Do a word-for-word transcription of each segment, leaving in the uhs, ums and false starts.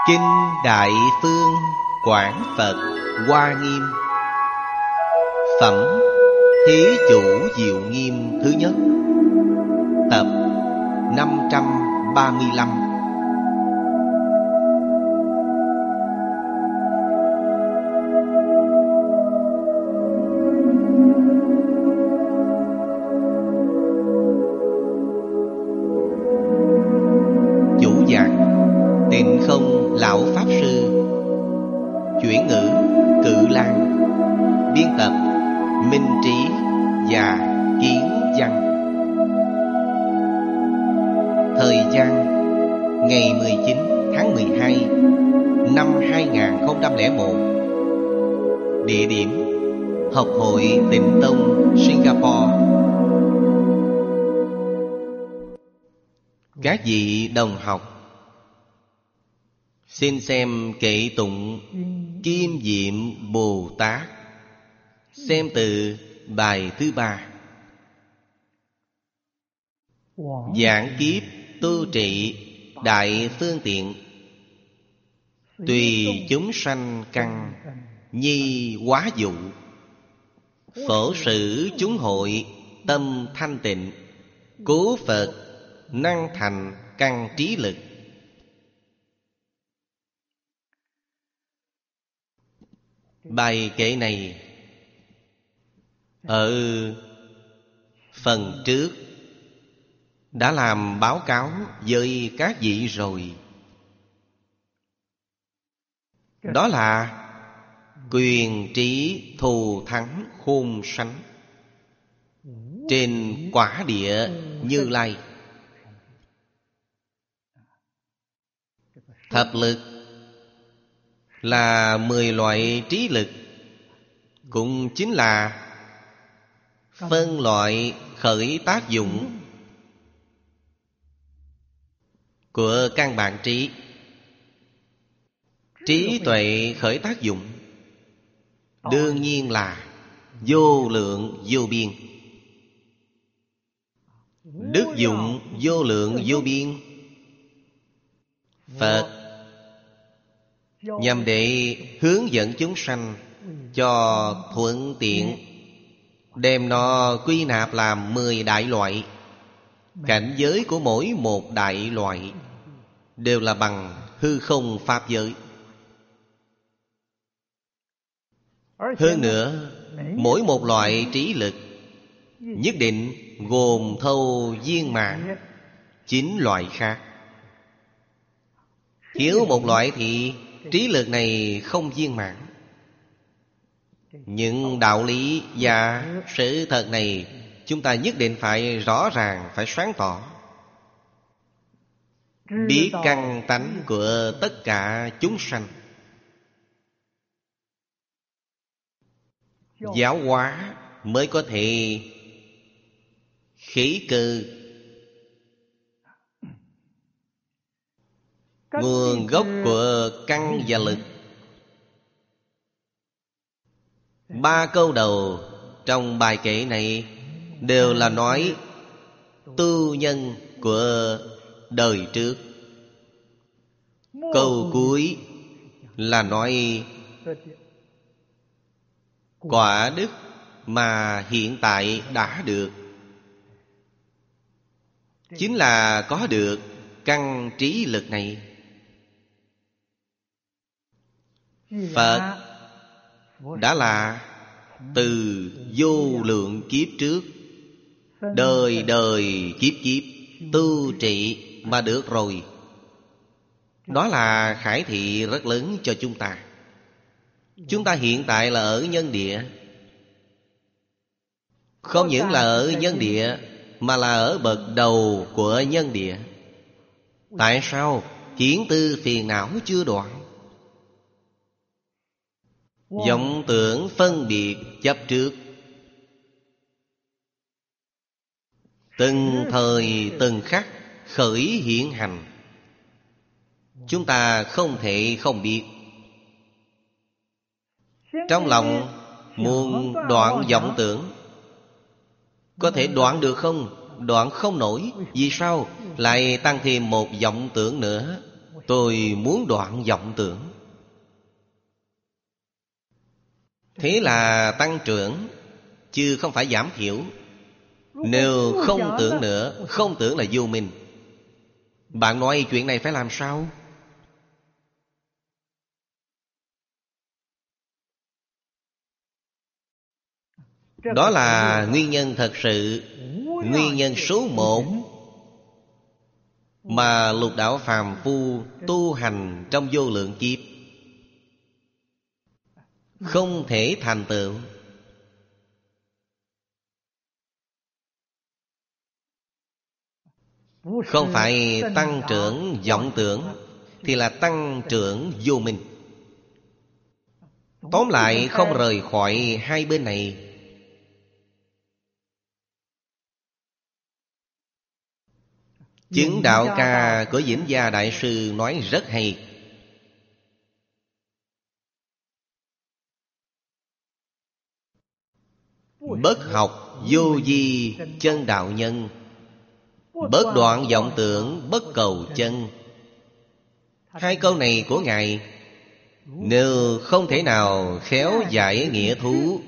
Kinh Đại Phương Quảng Phật Hoa Nghiêm. Phẩm Thí Chủ Diệu Nghiêm thứ nhất. Tập năm trăm ba mươi lăm. Chủ giảng Tịnh Không Lão Pháp Sư. Chuyển ngữ Cự Lan. Biên tập Minh Trí và Kiến Văn. Thời gian ngày mười chín tháng mười hai năm hai nghìn không trăm lẻ một. Địa điểm Học hội Tịnh Tông Singapore. Các vị đồng học, xin xem kệ tụng Kim Diệm Bồ Tát. Xem từ bài thứ ba. Giảng kiếp tu trị đại phương tiện, tùy chúng sanh căn nhi hóa dụ, phổ sử chúng hội tâm thanh tịnh, cố Phật năng thành căn trí lực. Bài kệ này ở phần trước đã làm báo cáo với các vị rồi. Đó là quyền trí thù thắng khôn sánh trên quả địa Như Lai. Thập lực là mười loại trí lực, cũng chính là phân loại khởi tác dụng của căn bản trí. Trí tuệ khởi tác dụng đương nhiên là vô lượng vô biên. Đức dụng vô lượng vô biên. Phật nhằm để hướng dẫn chúng sanh cho thuận tiện, đem nó quy nạp làm mười đại loại. Cảnh giới của mỗi một đại loại đều là bằng hư không pháp giới. Hơn nữa, mỗi một loại trí lực nhất định gồm thâu viên mãn chín loại khác. Thiếu một loại thì trí lực này không viên mãn. Những đạo lý và sự thật này chúng ta nhất định phải rõ ràng, phải sáng tỏ. Biết căn tánh của tất cả chúng sanh, giáo hóa mới có thể khí cơ. Nguồn gốc của căn và lực. Ba câu đầu trong bài kệ này đều là nói tu nhân của đời trước. Câu cuối là nói quả đức mà hiện tại đã được, chính là có được căn trí lực này. Phật đã là từ vô lượng kiếp trước, đời đời kiếp kiếp tu trị mà được rồi. Đó là khải thị rất lớn cho chúng ta. Chúng ta hiện tại là ở nhân địa. Không những là ở nhân địa, mà là ở bậc đầu của nhân địa. Tại sao? Hiển tư phiền não chưa đoạn. Vọng tưởng phân biệt chấp trước từng thời từng khắc khởi hiện hành. Chúng ta không thể không biết. Trong lòng muốn đoạn vọng tưởng, có thể đoạn được không? Đoạn không nổi. Vì sao? Lại tăng thêm một vọng tưởng nữa. Tôi muốn đoạn vọng tưởng. Thế là tăng trưởng, chứ không phải giảm thiểu. Nếu không tưởng nữa, không tưởng là vô minh. Bạn nói chuyện này phải làm sao? Đó là nguyên nhân thật sự, nguyên nhân số một mà lục đạo phàm phu tu hành trong vô lượng kiếp không thể thành tựu. Không phải tăng trưởng vọng tưởng, thì là tăng trưởng vô minh. Tóm lại không rời khỏi hai bên này. Chứng đạo ca của Vĩnh Gia Đại Sư nói rất hay. Bất học vô vi chân đạo nhân, bất đoạn vọng tưởng bất cầu chân. Hai câu này của Ngài, nếu không thể nào khéo giải nghĩa thú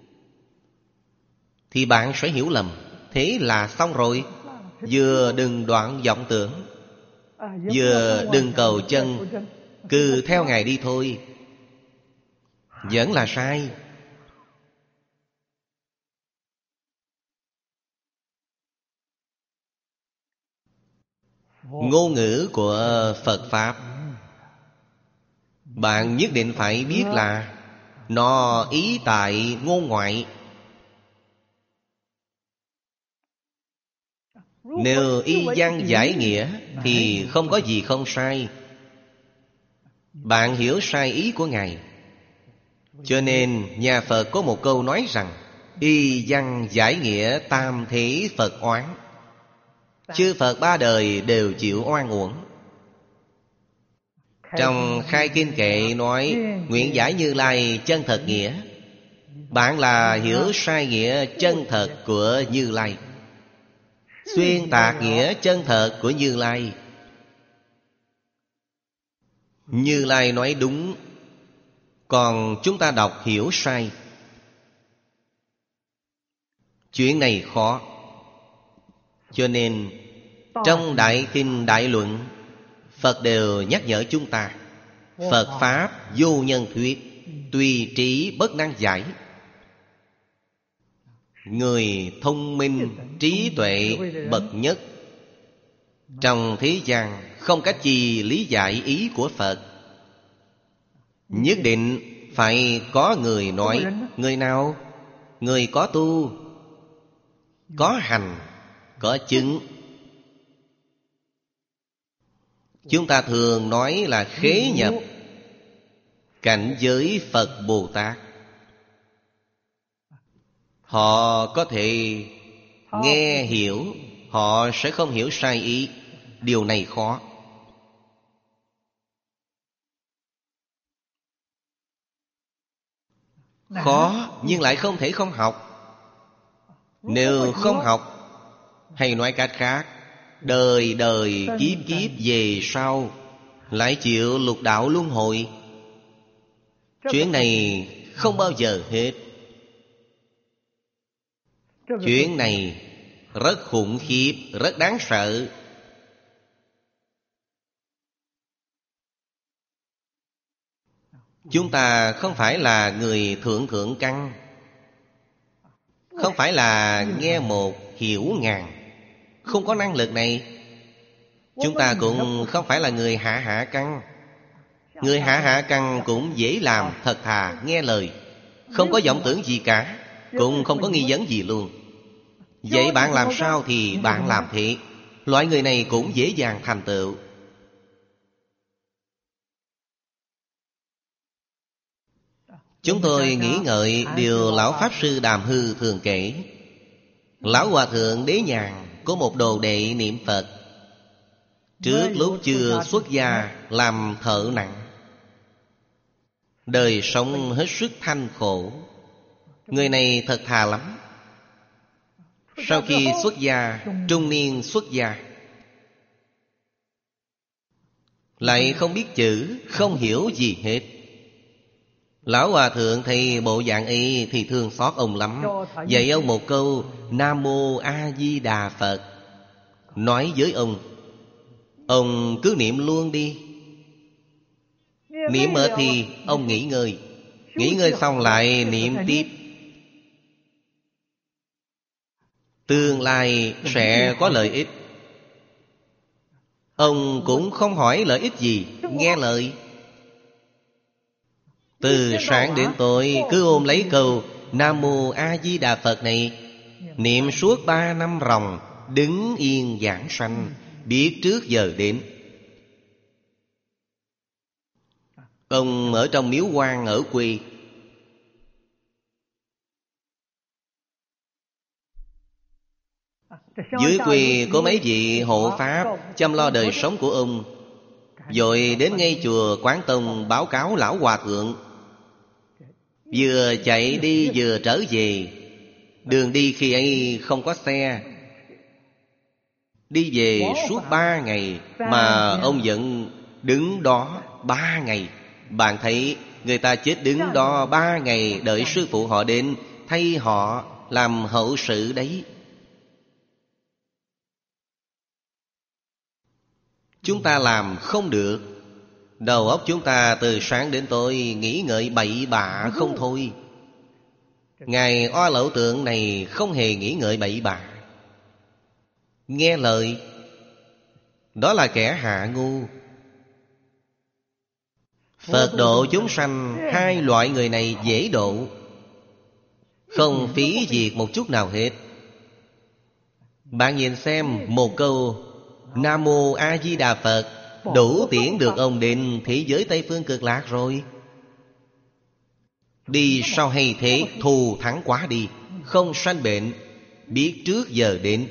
thì bạn sẽ hiểu lầm. Thế là xong rồi. Vừa đừng đoạn vọng tưởng, vừa đừng cầu chân, cứ theo Ngài đi thôi, vẫn là sai. Ngôn ngữ của Phật Pháp, bạn nhất định phải biết là nó ý tại ngôn ngoại. Nếu y văn giải nghĩa thì không có gì không sai. Bạn hiểu sai ý của Ngài. Cho nên nhà Phật có một câu nói rằng: y văn giải nghĩa tam thế Phật oán. Chư Phật ba đời đều chịu oan uổng. Trong Khai Kinh Kệ nói: nguyện giải Như Lai chân thật nghĩa. Bạn là hiểu sai nghĩa chân thật của Như Lai, xuyên tạc nghĩa chân thật của Như Lai. Như Lai nói đúng, còn chúng ta đọc hiểu sai. Chuyện này khó. Cho nên trong Đại Kinh Đại Luận, Phật đều nhắc nhở chúng ta: Phật Pháp vô nhân thuyết, tùy trí bất năng giải. Người thông minh, trí tuệ bậc nhất trong thế gian không cách gì lý giải ý của Phật. Nhất định phải có người nói. Người nào? Người có tu, có hành, có chứng. Chúng ta thường nói là khế nhập cảnh giới Phật Bồ Tát. Họ có thể nghe hiểu, họ sẽ không hiểu sai ý. Điều này khó. Khó nhưng lại không thể không học. Nếu không học, hay nói cách khác, đời đời kiếp kiếp về sau lại chịu lục đạo luân hồi. Chuyện này không bao giờ hết. Chuyện này rất khủng khiếp, rất đáng sợ. Chúng ta không phải là người thượng thượng căn, không phải là nghe một hiểu ngàn, không có năng lực này. Chúng ta cũng không phải là người hạ hạ căn. Người hạ hạ căn cũng dễ làm, thật thà, nghe lời, không có vọng tưởng gì cả, cũng không có nghi vấn gì luôn. Vậy bạn làm sao thì bạn làm thế. Loại người này cũng dễ dàng thành tựu. Chúng tôi nghĩ ngợi điều Lão Pháp Sư Đàm Hư thường kể. Lão Hòa Thượng Đế Nhàn có một đồ đệ niệm Phật. Trước lúc chưa xuất gia làm thợ nặng, đời sống hết sức thanh khổ. Người này thật thà lắm. Sau khi xuất gia, trung niên xuất gia, lại không biết chữ, không hiểu gì hết. Lão Hòa Thượng thấy bộ dạng ấy thì thương xót ông lắm, dạy ông một câu Nam Mô A Di Đà Phật, nói với ông: ông cứ niệm luôn đi. Niệm mệt thì ông nghỉ ngơi, nghỉ ngơi xong lại niệm tiếp. Tương lai sẽ có lợi ích. Ông cũng không hỏi lợi ích gì, nghe lời. Từ sáng đến tối cứ ôm lấy câu Nam Mô A Di Đà Phật này, niệm suốt ba năm ròng, đứng yên giảng sanh, biết trước giờ đến. Ông ở trong miếu quan ở quê. Dưới quê có mấy vị hộ pháp chăm lo đời sống của ông, rồi đến ngay chùa Quán Tông báo cáo Lão Hòa Thượng. Vừa chạy đi vừa trở về. Đường đi khi ấy không có xe, đi về suốt ba ngày mà ông vẫn đứng đó ba ngày. Bạn thấy người ta chết đứng đó ba ngày đợi sư phụ họ đến thay họ làm hậu sự đấy. Chúng ta làm không được. Đầu óc chúng ta từ sáng đến tối nghĩ ngợi bậy bạ không thôi. Ngài Oa Lậu Tượng này không hề nghĩ ngợi bậy bạ, nghe lời. Đó là kẻ hạ ngu. Phật độ chúng sanh, hai loại người này dễ độ, không phí việc một chút nào hết. Bạn nhìn xem, một câu Nam Mô A Di Đà Phật đủ tiễn được ông đến thế giới Tây Phương Cực Lạc rồi. Đi sau hay thế, thù thắng quá đi, không sanh bệnh, biết trước giờ đến.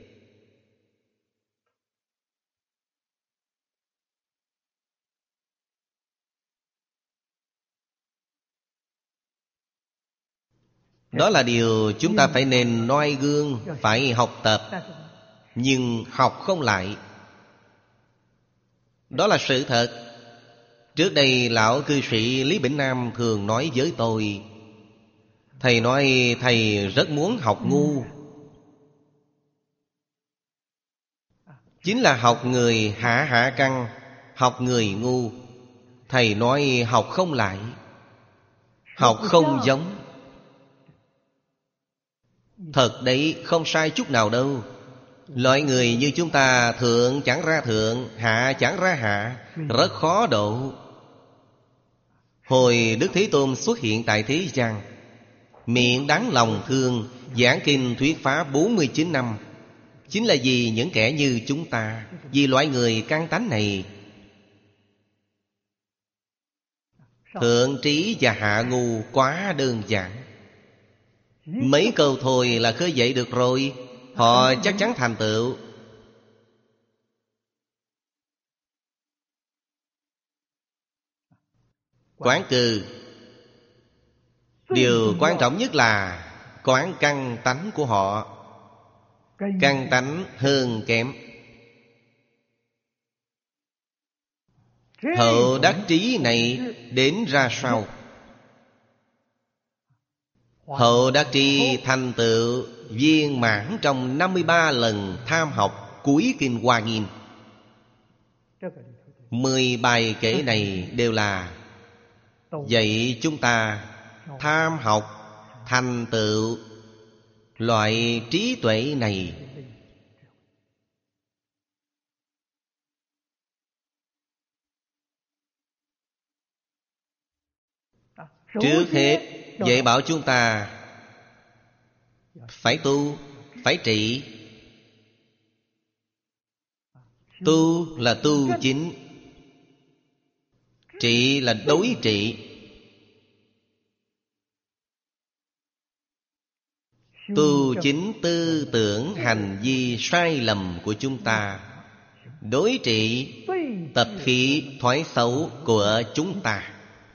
Đó là điều chúng ta phải nên noi gương, phải học tập. Nhưng học không lại, đó là sự thật. Trước đây lão cư sĩ Lý Bỉnh Nam thường nói với tôi, thầy nói thầy rất muốn học ngu. Chính là học người hạ hạ căn, học người ngu. Thầy nói học không lại, học không giống. Thật đấy, không sai chút nào đâu. Loại người như chúng ta thượng chẳng ra thượng, hạ chẳng ra hạ, rất khó độ. Hồi Đức Thế Tôn xuất hiện tại thế gian, miệng đáng lòng thương, giảng kinh thuyết pháp bốn mươi chín năm, chính là vì những kẻ như chúng ta, vì loại người căn tánh này. Thượng trí và hạ ngu quá đơn giản. Mấy câu thôi là khơi dậy được rồi, họ chắc chắn thành tựu. Quán cư, điều quan trọng nhất là quán căn tánh của họ. Căn tánh hơn kém, hậu đắc trí này đến ra sao? Hậu đắc trí thành tựu viên mãn trong năm mươi ba lần tham học cuối kinh Hoa Nghiêm. Mười bài kể này đều là dạy chúng ta tham học thành tựu loại trí tuệ này. Trước hết dạy bảo chúng ta phải tu, phải trị. Tu là tu chính, trị là đối trị. Tu chính tư tưởng hành vi sai lầm của chúng ta, đối trị tập khí thói xấu của chúng ta.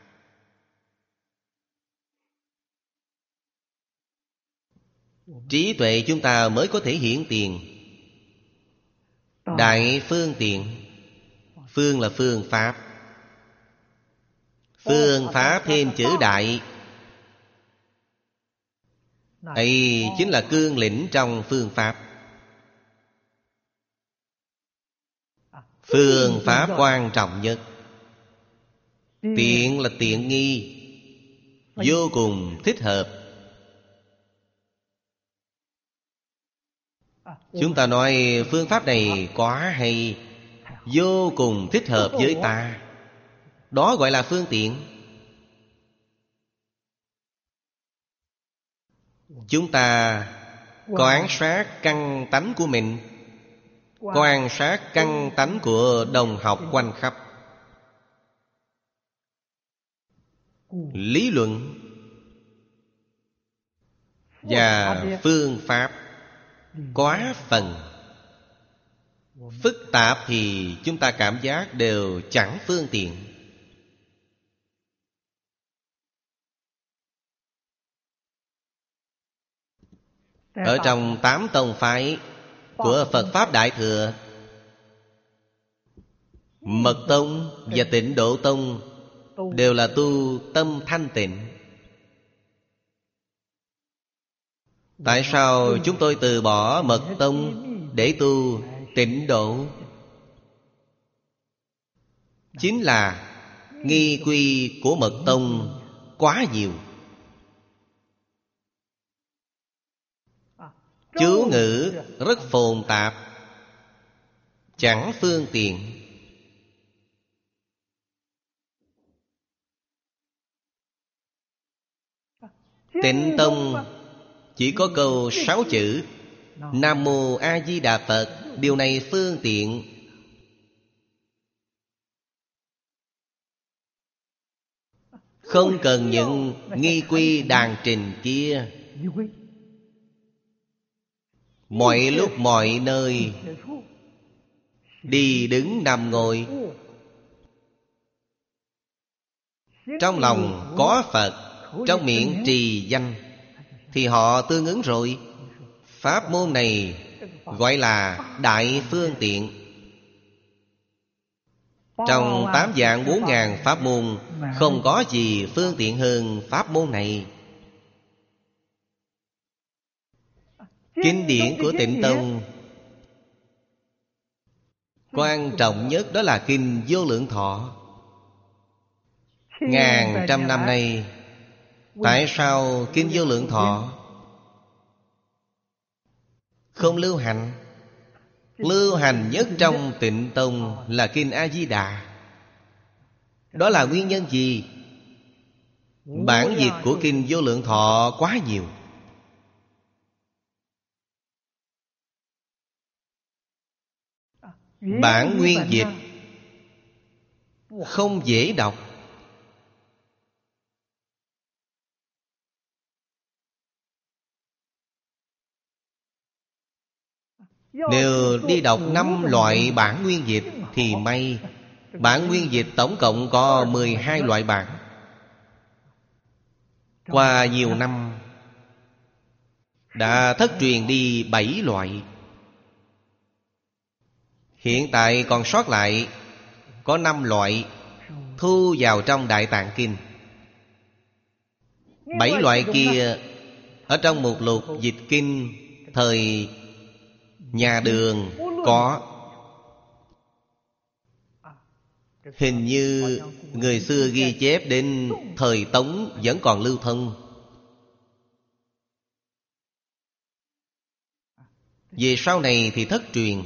Trí tuệ chúng ta mới có thể hiển tiền. Đại phương tiện, Phương là phương pháp. Phương pháp thêm chữ đại, ấy chính là cương lĩnh trong phương pháp. Phương pháp quan trọng nhất. Tiện là tiện nghi, vô cùng thích hợp. Chúng ta nói phương pháp này quá hay, vô cùng thích hợp với ta, đó gọi là phương tiện. Chúng ta quan sát căn tánh của mình, quan sát căn tánh của đồng học quanh khắp. Lý luận và phương pháp quá phần phức tạp thì chúng ta cảm giác đều chẳng phương tiện. Ở trong tám tông phái của Phật Pháp Đại Thừa, Mật Tông và Tịnh Độ Tông đều là tu tâm thanh tịnh. Tại sao chúng tôi từ bỏ Mật Tông để tu Tịnh Độ? Chính là nghi quy của Mật Tông quá nhiều, chú ngữ rất phồn tạp, chẳng phương tiện. Tịnh Tông chỉ có câu sáu chữ Nam Mô A Di Đà Phật, điều này phương tiện. Không cần những nghi quy đàn trình kia. Mọi lúc mọi nơi, đi đứng nằm ngồi, trong lòng có Phật, trong miệng trì danh, thì họ tương ứng rồi. Pháp môn này gọi là đại phương tiện. Trong tám vạn bốn ngàn pháp môn, không có gì phương tiện hơn pháp môn này. Kinh điển của Tịnh Tông quan trọng nhất đó là Kinh Vô Lượng Thọ. Ngàn trăm năm nay, tại sao Kinh Vô Lượng Thọ không lưu hành? Lưu hành nhất trong Tịnh Tông là Kinh A Di Đà. Đó là nguyên nhân gì? Bản dịch của Kinh Vô Lượng Thọ quá nhiều. Bản nguyên dịch không dễ đọc. Nếu đi đọc năm loại bản nguyên dịch thì may. Bản nguyên dịch tổng cộng có mười hai loại bản. Qua nhiều năm đã thất truyền đi bảy loại. Hiện tại còn sót lại có năm loại, thu vào trong Đại Tạng Kinh. Bảy loại kia ở trong mục lục dịch kinh thời nhà Đường có. Hình như người xưa ghi chép đến thời Tống vẫn còn lưu thông. Về sau này thì thất truyền.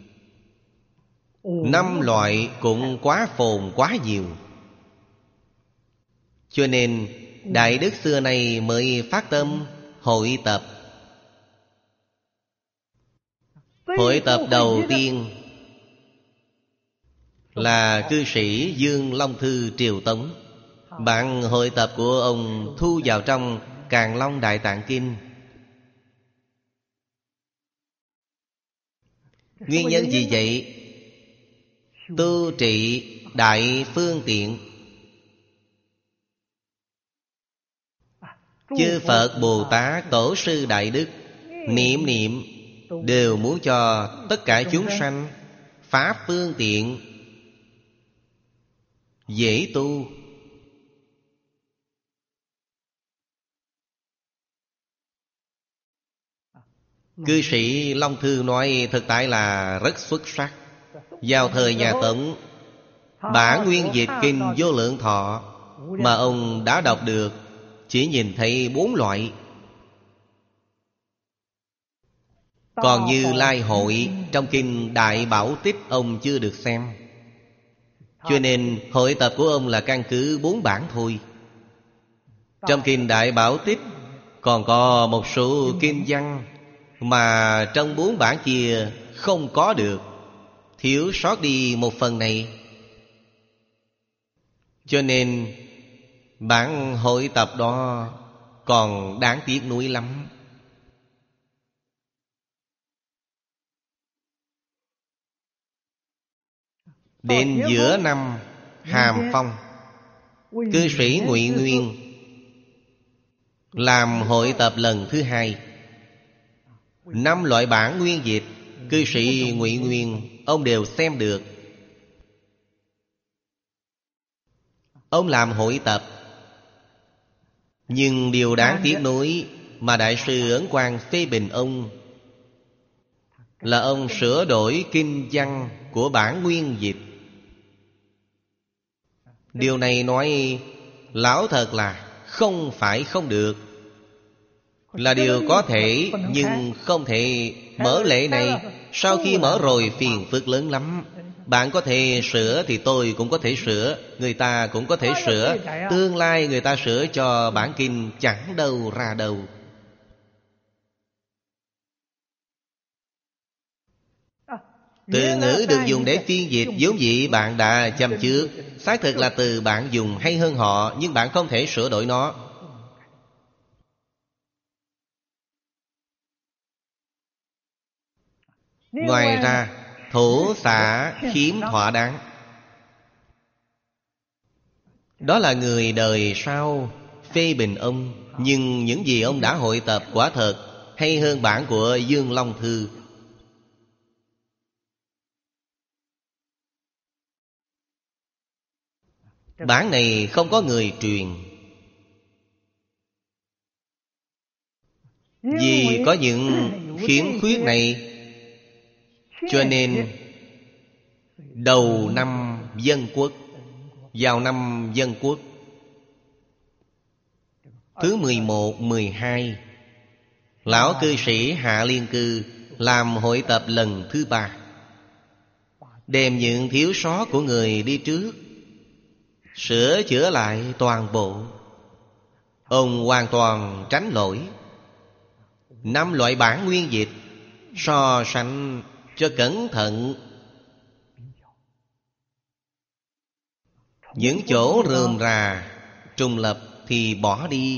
Năm loại cũng quá phồn quá nhiều. Cho nên Đại Đức xưa này mới phát tâm hội tập. Hội tập đầu tiên là cư sĩ Dương Long Thư Triều Tống. Bản hội tập của ông thu vào trong Càn Long Đại Tạng Kinh. Nguyên nhân gì vậy? Tu trị đại phương tiện. Chư Phật Bồ Tát Tổ sư Đại Đức niệm niệm đều muốn cho tất cả chúng sanh pháp phương tiện, dễ tu. Cư sĩ Long Thư nói thực tại là rất xuất sắc. Vào thời nhà Tống, bản nguyên dịch kinh Vô Lượng Thọ mà ông đã đọc được chỉ nhìn thấy bốn loại. Còn Như Lai Hội trong kinh Đại Bảo Tích ông chưa được xem. Cho nên hội tập của ông là căn cứ bốn bản thôi. Trong kinh Đại Bảo Tích còn có một số kinh văn mà trong bốn bản kia không có được, thiếu sót đi một phần này. Cho nên bản hội tập đó còn đáng tiếc nuối lắm. Đến giữa năm Hàm Phong, cư sĩ Ngụy Nguyên làm hội tập lần thứ hai. Năm loại bản nguyên dịch, cư sĩ Ngụy Nguyên ông đều xem được. Ông làm hội tập. Nhưng điều đáng tiếc nuối mà Đại sư Ấn Quang phê bình ông là ông sửa đổi kinh văn của bản nguyên dịch. Điều này nói lão thật là không phải không được, là điều có thể, nhưng không thể mở lệ này. Sau khi mở rồi phiền phức lớn lắm. Bạn có thể sửa thì tôi cũng có thể sửa, người ta cũng có thể sửa. Tương lai người ta sửa cho bản kinh chẳng đâu ra đâu. Từ ngữ được dùng để phiên dịch vốn dĩ bạn đã châm chước. Xác thực là từ bạn dùng hay hơn họ, nhưng bạn không thể sửa đổi nó. Ngoài ra, thổ xả khiếm thỏa đáng. Đó là người đời sau phê bình ông. Nhưng những gì ông đã hội tập quả thật hay hơn bản của Dương Long Thư. Bản này không có người truyền, vì có những khiếm khuyết này. Cho nên đầu năm Dân Quốc, vào năm Dân Quốc thứ mười một, mười hai, lão cư sĩ Hạ Liên Cư làm hội tập lần thứ ba, đem những thiếu sót của người đi trước sửa chữa lại toàn bộ. Ông hoàn toàn tránh lỗi. Năm loại bản nguyên dịch so sánh cho cẩn thận. Những chỗ rườm rà trùng lập thì bỏ đi.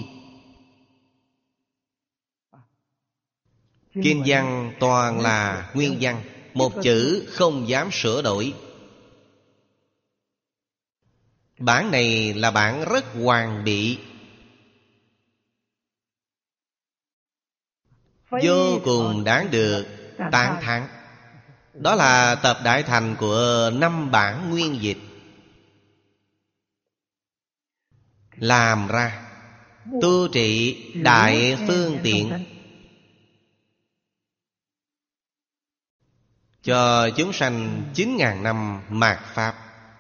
Kinh văn toàn là nguyên văn, một chữ không dám sửa đổi. Bản này là bản rất hoàn bị, vô cùng đáng được tán thán. Đó là tập đại thành của năm bản nguyên dịch làm ra, tu trị đại phương tiện cho chúng sanh chín ngàn năm mạt Pháp.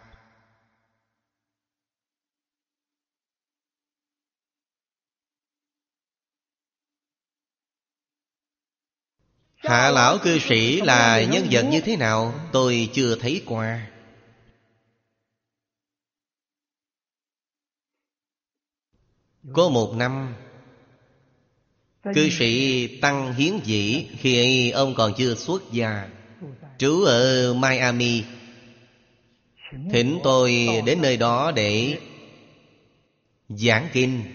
Hạ lão cư sĩ là nhân vật như thế nào tôi chưa thấy qua. Có một năm, cư sĩ Tăng Hiến Dĩ, khi ấy ông còn chưa xuất gia, trú ở Miami, thỉnh tôi đến nơi đó để giảng kinh.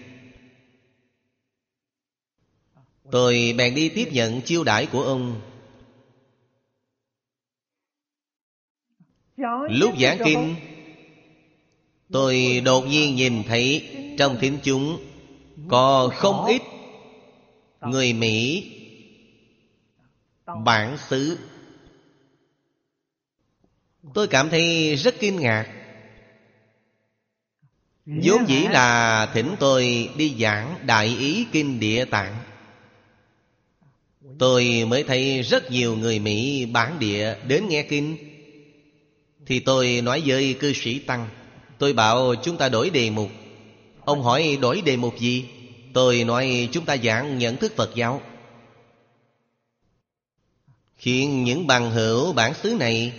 Tôi bèn đi tiếp nhận chiêu đãi của ông. Lúc giảng kinh, tôi đột nhiên nhìn thấy trong thính chúng có không ít người Mỹ bản xứ. Tôi cảm thấy rất kinh ngạc. vốn dĩ là thỉnh tôi đi giảng Đại Ý Kinh Địa Tạng. Tôi mới thấy rất nhiều người Mỹ bản địa đến nghe kinh. Thì tôi nói với cư sĩ Tăng, tôi bảo chúng ta đổi đề mục. Ông hỏi đổi đề mục gì? Tôi nói chúng ta giảng nhận thức Phật giáo. Khiến những bằng hữu bản xứ này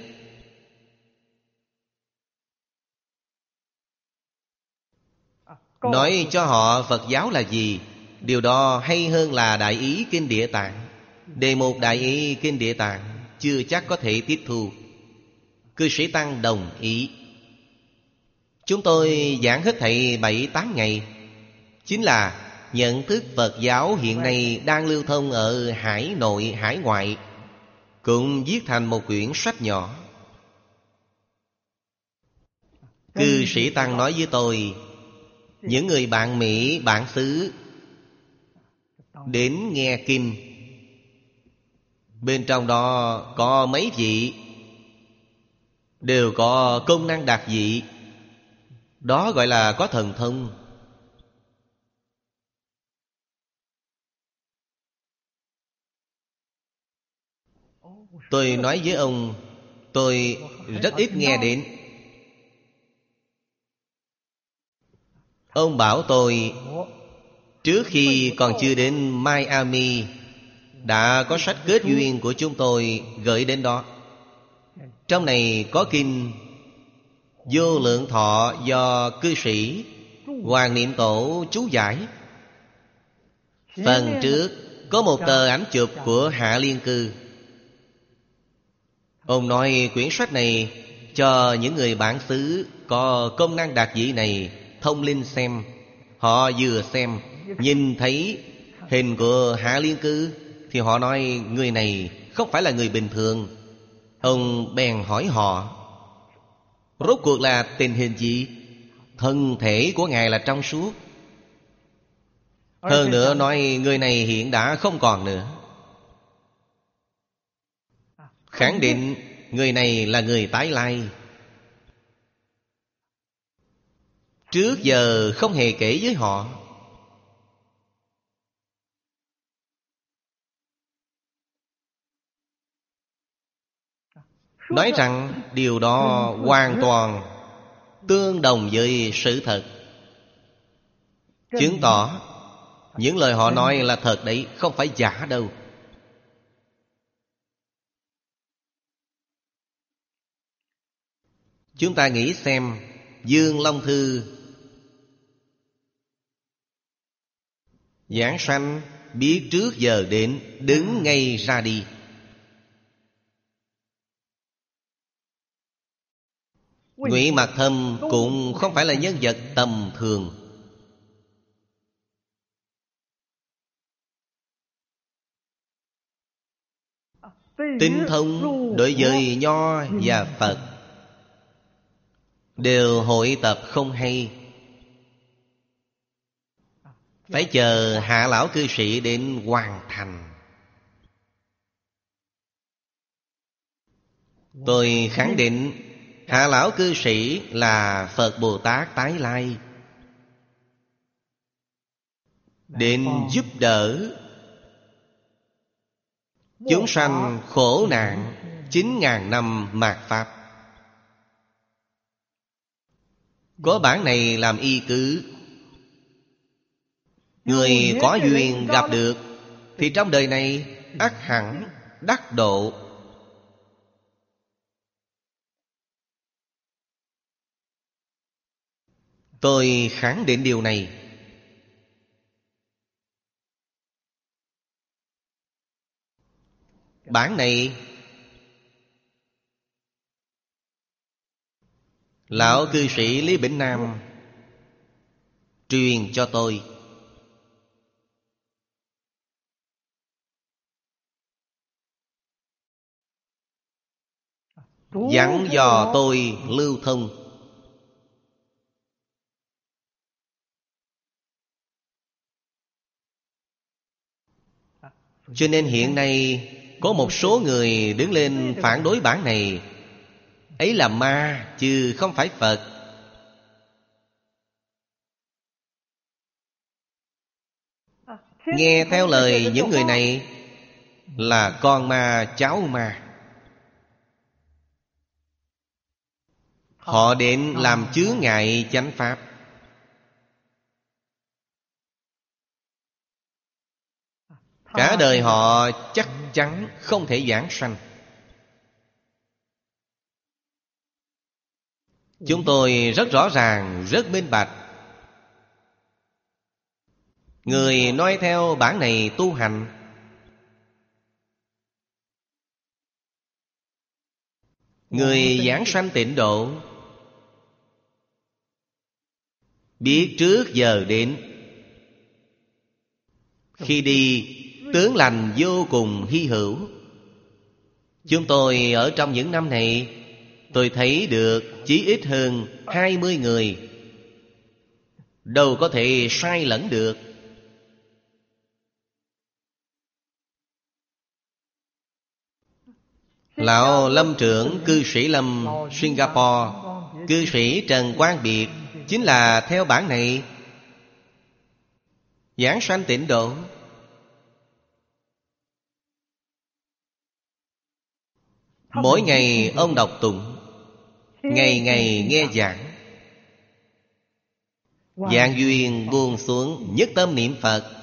nói cho họ Phật giáo là gì. Điều đó hay hơn là Đại Ý Kinh Địa Tạng. Đề mục Đại Ý Kinh Địa Tạng chưa chắc có thể tiếp thu. Cư sĩ Tăng đồng ý. Chúng tôi giảng hết thảy bảy tám ngày. Chính là nhận thức Phật giáo hiện nay đang lưu thông ở hải nội hải ngoại, cũng viết thành một quyển sách nhỏ. Cư sĩ Tăng nói với tôi, những người bạn Mỹ bản xứ đến nghe kinh, bên trong đó có mấy vị đều có công năng đặc dị. Đó gọi là có thần thông. Tôi nói với ông, tôi rất ít nghe đến. Ông bảo tôi trước khi còn chưa đến Miami đã có sách kết duyên của chúng tôi gửi đến đó. Trong này có kinh Vô Lượng Thọ do cư sĩ Hoàng Niệm Tổ chú giải. Phần trước có một tờ ảnh chụp của Hạ Liên Cư. Ông nói quyển sách này cho những người bản xứ có công năng đặc dị này thông linh xem. Họ vừa xem, nhìn thấy hình của Hạ Liên Cư thì họ nói người này không phải là người bình thường. Ông bèn hỏi họ, rốt cuộc là tình hình gì? Thân thể của Ngài là trong suốt. Hơn nữa nói người này hiện đã không còn nữa. Khẳng định người này là người tái lai. Trước giờ không hề kể với họ. Nói rằng điều đó hoàn toàn tương đồng với sự thật, chứng tỏ những lời họ nói là thật đấy, không phải giả đâu. Chúng ta nghĩ xem, Dương Long Thư giảng sanh biết trước giờ đến, đứng ngay ra đi. Ngụy Mạc Thâm cũng không phải là nhân vật tầm thường. Tinh thông đối với Nho và Phật đều hội tập không hay. Phải chờ Hạ Lão cư sĩ đến hoàn thành. Tôi khẳng định Hạ Lão cư sĩ là Phật Bồ Tát tái lai, đến giúp đỡ chúng sanh khổ nạn chín ngàn năm mạt Pháp. Có bản này làm y cứ, người có duyên gặp được thì trong đời này ắt hẳn đắc độ. Tôi khẳng định điều này. Bản này Lão cư sĩ Lý Bỉnh Nam truyền cho tôi. Dặn dò tôi lưu thông. Cho nên hiện nay có một số người đứng lên phản đối bản này. Ấy là ma chứ không phải Phật. nghe theo lời những người này là con ma cháu ma. Họ đến làm chướng ngại chánh pháp. Cả đời họ chắc chắn không thể giảng sanh. Chúng tôi rất rõ ràng, rất minh bạch. Người nói theo bản này tu hành, người giảng sanh tịnh độ, biết trước giờ đến. Khi đi, tướng lành vô cùng hy hữu. Chúng tôi ở trong những năm này, tôi thấy được chí ít hơn hai mươi người, đâu có thể sai lẫn được. Lão lâm trưởng cư sĩ Lâm Singapore, cư sĩ Trần Quang Biệt, chính là theo bản này giảng sanh tịnh độ. Mỗi ngày ông đọc tụng, ngày ngày nghe giảng. Vạn duyên buông xuống, nhất tâm niệm Phật.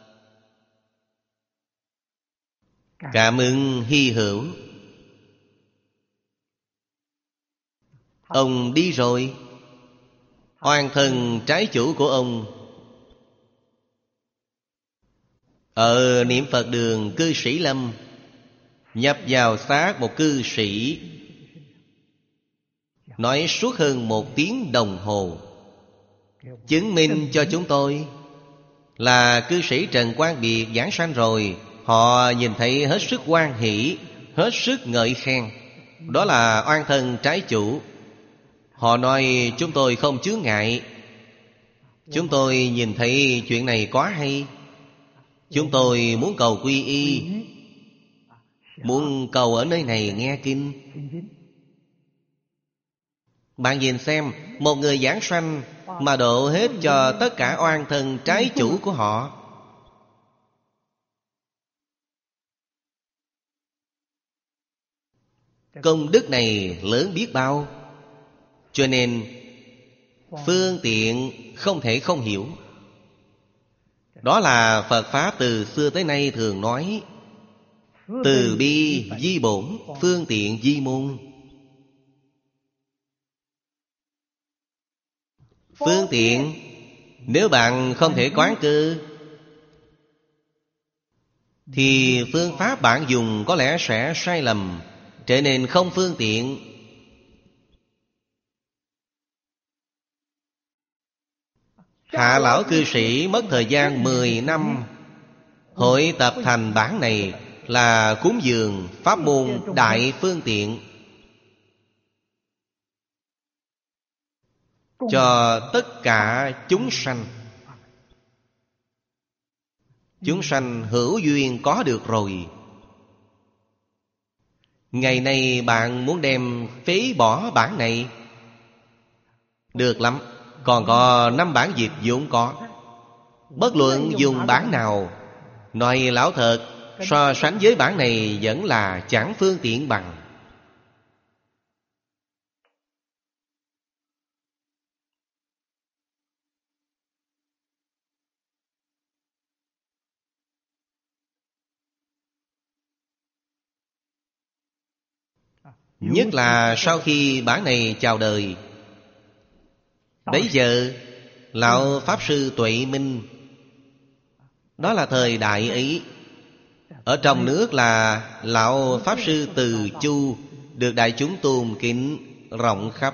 Cảm ơn hy hữu. Ông đi rồi, oan thân trái chủ của ông ở niệm Phật đường cư sĩ Lâm nhập vào xác một cư sĩ, nói suốt hơn một tiếng đồng hồ, chứng minh cho chúng tôi là cư sĩ Trần Quang Biệt giảng sanh rồi. Họ nhìn thấy hết sức hoan hỷ, hết sức ngợi khen. Đó là oan thân trái chủ. Họ nói chúng tôi không chướng ngại. Chúng tôi nhìn thấy chuyện này quá hay. Chúng tôi muốn cầu quy y, muốn cầu ở nơi này nghe kinh. Bạn nhìn xem, một người giảng sanh mà độ hết cho tất cả oan thân trái chủ của họ. Công đức này lớn biết bao. Cho nên phương tiện không thể không hiểu. Đó là Phật Pháp từ xưa tới nay thường nói: từ bi di bổn, phương tiện di môn. Phương tiện, nếu bạn không thể quán cư, thì phương pháp bạn dùng có lẽ sẽ sai lầm, trở nên không phương tiện. Hạ lão cư sĩ mất thời gian mười năm hội tập thành bản này, là cúng dường pháp môn đại phương tiện cho tất cả chúng sanh. Chúng sanh hữu duyên có được rồi. Ngày nay bạn muốn đem phế bỏ bản này, được lắm. Còn có năm bản dịch vốn có. Bất luận dùng bản nào, nói lão thật, so sánh với bản này vẫn là chẳng phương tiện bằng. Nhất là sau khi bản này chào đời, bấy giờ lão Pháp Sư Tuệ Minh, đó là thời đại ấy. Ở trong nước là lão Pháp Sư Từ Chu, được đại chúng tôn kính rộng khắp.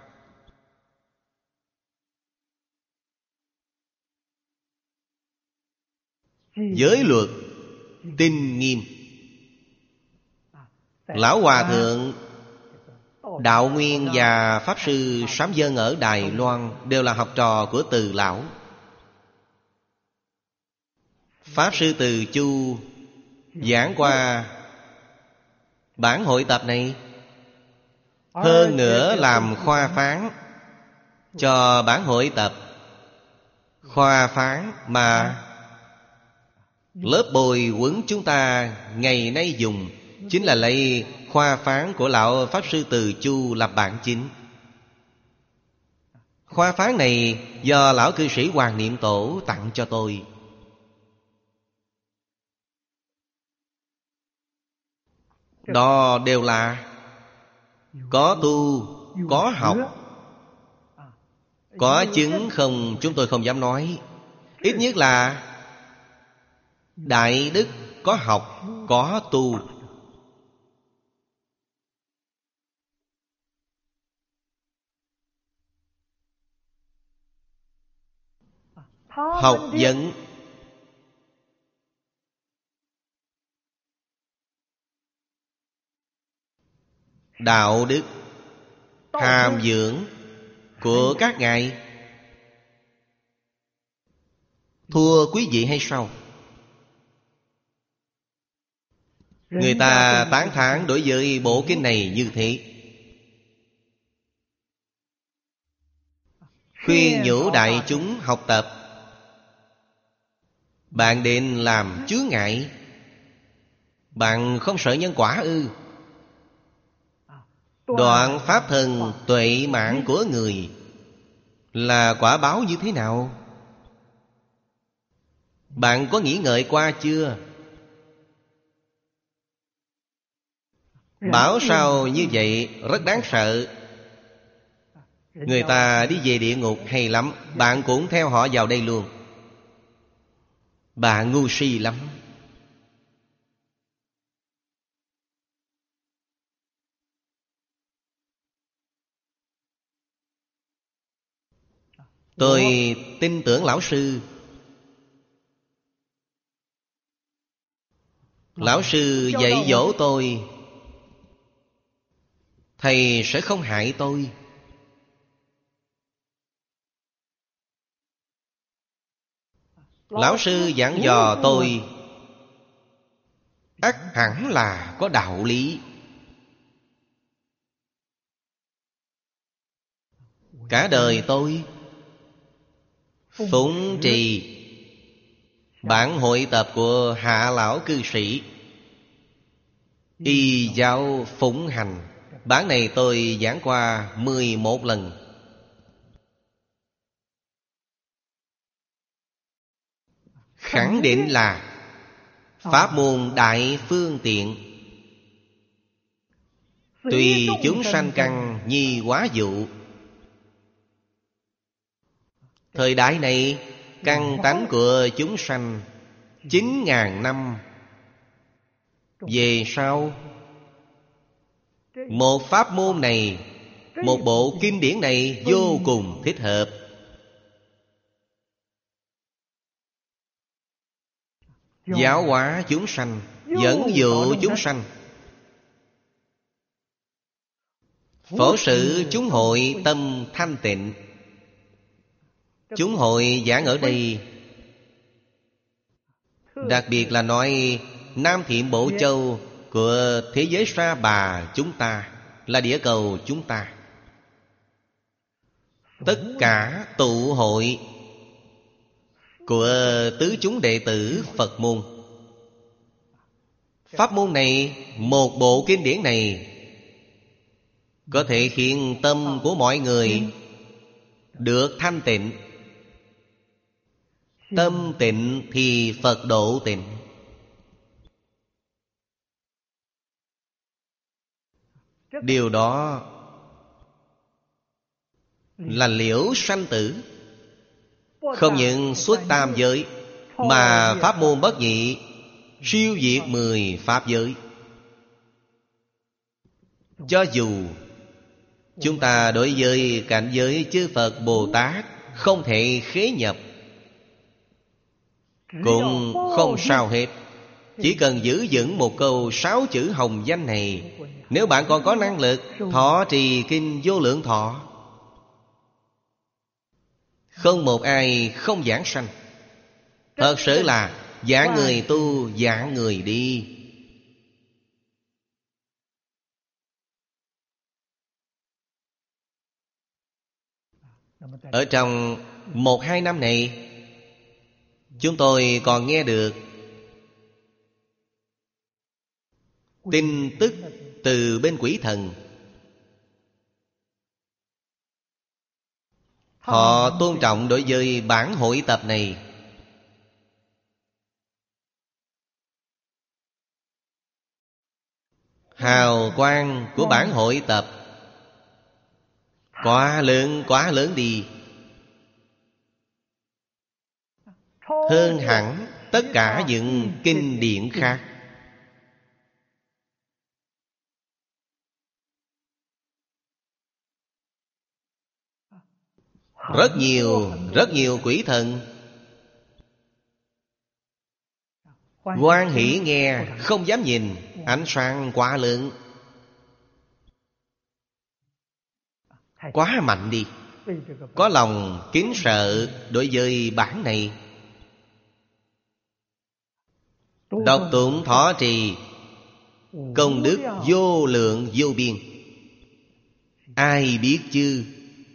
Giới luật tinh nghiêm. Lão Hòa Thượng Đạo Nguyên và Pháp Sư Sám Dân ở Đài Loan đều là học trò của Từ Lão. Pháp Sư Từ Chu giảng qua bản hội tập này, hơn nữa làm khoa phán cho bản hội tập. Khoa phán mà Lớp bồi huấn chúng ta ngày nay dùng chính là lấy khoa phán của Lão Pháp Sư Từ Chu làm bản chính. Khoa phán này do Lão Cư Sĩ Hoàng Niệm Tổ tặng cho tôi. Đó đều là có tu, có học. Có chứng không chúng tôi không dám nói. Ít nhất là đại đức, có học, có tu. Học vấn đạo đức hàm dưỡng của các ngài thua quý vị hay sao? Người ta tán thán đối với bộ kinh này như thế. Khuyên nhủ đại chúng học tập. Bạn định làm chướng ngại. Bạn không sợ nhân quả ư? Đoạn pháp thân tuệ mạng của người là quả báo như thế nào? Bạn có nghĩ ngợi qua chưa? Bảo sao như vậy rất đáng sợ. Người ta đi về địa ngục hay lắm, bạn cũng theo họ vào đây luôn. Bạn ngu si lắm. Tôi tin tưởng lão sư. Lão sư dạy dỗ tôi, thầy sẽ không hại tôi. Lão sư dặn dò tôi ắt hẳn là có đạo lý. Cả đời tôi phụng trì bản hội tập của Hạ Lão Cư Sĩ, y giáo phụng hành. Bản này tôi giảng qua mười một lần. Khẳng định là pháp môn đại phương tiện, tùy chúng sanh căn nhi hóa dụ. Thời đại này căn tánh của chúng sanh chín ngàn năm về sau, một pháp môn này, một bộ kinh điển này vô cùng thích hợp. Giáo hóa chúng sanh, dẫn dụ chúng sanh. Phổ sự chúng hội tâm thanh tịnh. Chúng hội giảng ở đây đặc biệt là nói Nam Thiện Bộ Châu của thế giới Sa Bà chúng ta, là địa cầu chúng ta. Tất cả tụ hội của tứ chúng đệ tử Phật môn. Pháp môn này, một bộ kinh điển này có thể khiến tâm của mọi người được thanh tịnh. Tâm tịnh thì Phật độ tịnh. Điều đó là liễu sanh tử. Không những xuất tam giới, mà pháp môn bất nhị, siêu diệt mười pháp giới. Cho dù chúng ta đối với cảnh giới chư Phật Bồ Tát không thể khế nhập, cũng không sao hết. Chỉ cần giữ vững một câu sáu chữ hồng danh này, nếu bạn còn có năng lực thọ trì kinh Vô Lượng Thọ, không một ai không giảng sanh. Thật sự là giảng người tu, giảng người đi. Ở trong một hai năm này, chúng tôi còn nghe được tin tức từ bên quỷ thần. Họ tôn trọng đối với bản hội tập này. Hào quang của bản hội tập quá lớn, quá lớn đi, hơn hẳn tất cả những kinh điển khác. Rất nhiều, rất nhiều quỷ thần hoan hỉ nghe, không dám nhìn. Ánh sáng quá lớn, quá mạnh đi, có lòng kính sợ đối với bản này. Đọc tụng thọ trì, công đức vô lượng vô biên. Ai biết chứ?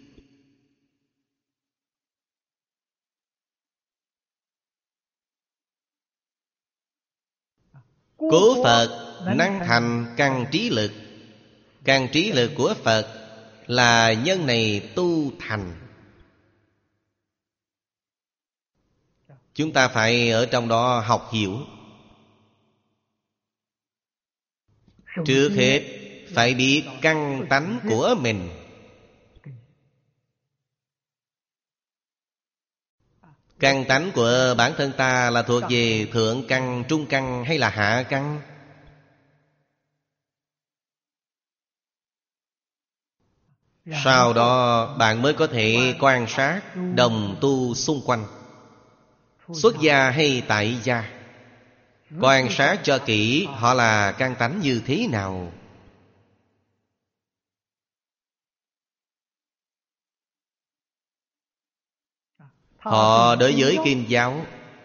Cố Phật năng thành căn trí lực. Căn trí lực của Phật là nhân này tu thành. Chúng ta phải ở trong đó học hiểu. Trước hết phải biết căn tánh của mình. Căn tánh của bản thân ta là thuộc về thượng căn, trung căn hay là hạ căn? Sau đó bạn mới có thể quan sát đồng tu xung quanh, xuất gia hay tại gia. Quan sát cho kỹ họ là căn tánh như thế nào. Họ đối với kinh giáo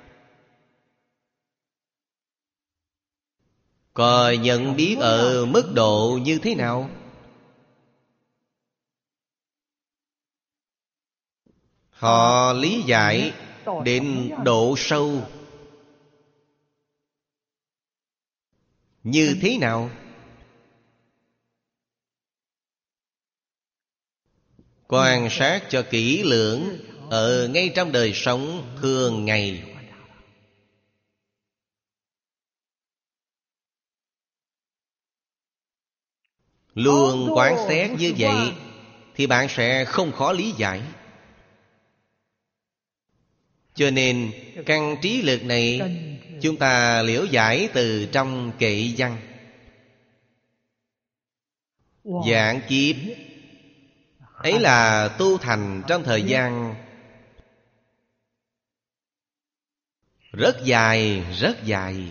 coi nhận biết ở mức độ như thế nào? Họ lý giải đến độ sâu như thế nào? Quan sát cho kỹ lưỡng ở ngay trong đời sống thường ngày. Luôn quán xét như vậy thì bạn sẽ không khó lý giải. Cho nên căn trí lực này chúng ta liễu giải từ trong kệ văn. Vạn kiếp ấy là tu thành trong thời gian rất dài, rất dài.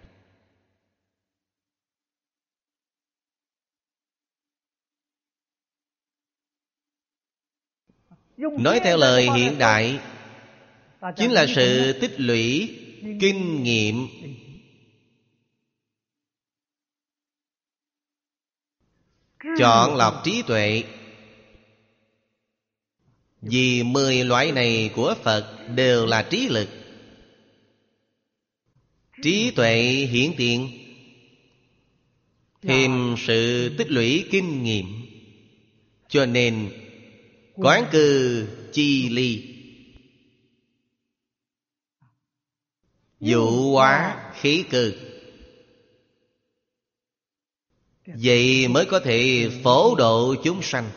Nói theo lời hiện đại, chính là sự tích lũy kinh nghiệm. Chọn lọc trí tuệ. Vì mười loại này của Phật đều là trí lực. Trí tuệ hiển tiện, thêm sự tích lũy kinh nghiệm. Cho nên quán cư chi ly, dụ hóa khí cư. Vậy mới có thể phổ độ chúng sanh.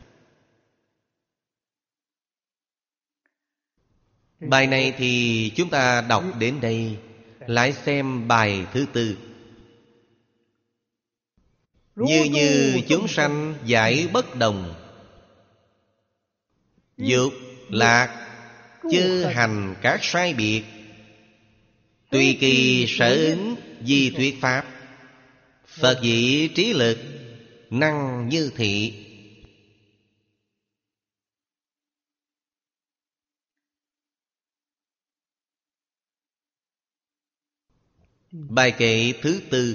Bài này thì chúng ta đọc đến đây. Lại xem bài thứ tư. Như như chúng sanh giải bất đồng, dục lạc chư hành các sai biệt, tùy kỳ sở ứng di thuyết pháp. Phật dĩ trí lực năng như thị. Bài kệ thứ tư,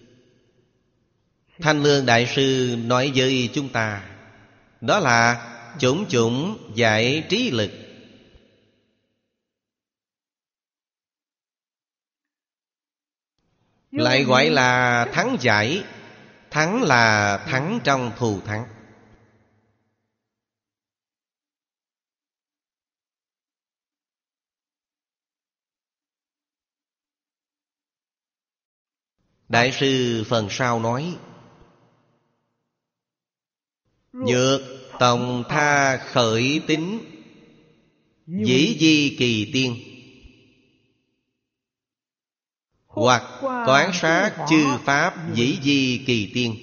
Thanh Lương Đại Sư nói với chúng ta, đó là chủng chủng giải trí lực. lại gọi là thắng giải. Thắng là thắng trong thù thắng. Đại sư phần sau nói: nhược tòng tha khởi tính, dĩ di kỳ tiên. Hoặc quán sát chư pháp, dĩ di kỳ tiên.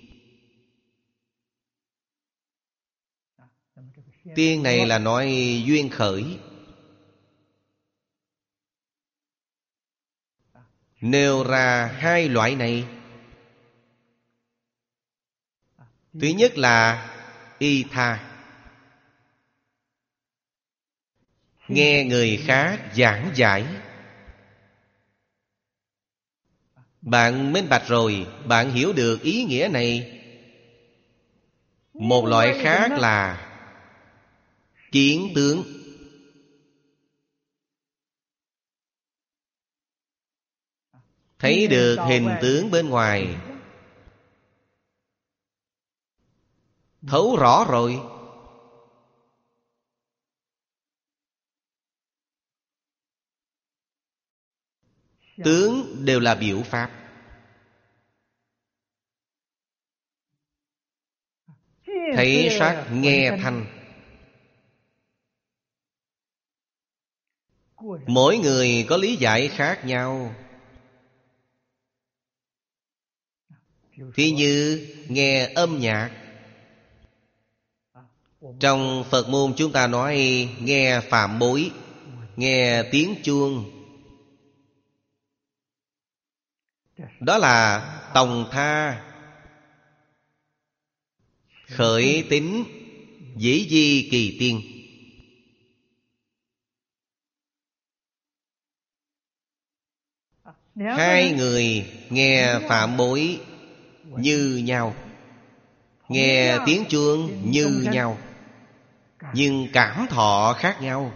Tiên này là nói duyên khởi. Nêu ra hai loại này. Thứ nhất là y tha, nghe người khác giảng giải. Bạn minh bạch rồi, bạn hiểu được ý nghĩa này. Một loại khác là kiến tướng. Thấy được hình tướng bên ngoài, thấu rõ rồi. Tướng đều là biểu pháp. Thấy sắc nghe thanh. Mỗi người có lý giải khác nhau. Thí như nghe âm nhạc. Trong Phật môn chúng ta nói nghe phạm bối, nghe tiếng chuông. Đó là tòng tha khởi tính, dĩ di kỳ tiên. Hai người nghe phạm bối như nhau, nghe tiếng chuông như nhau, nhưng cảm thọ khác nhau.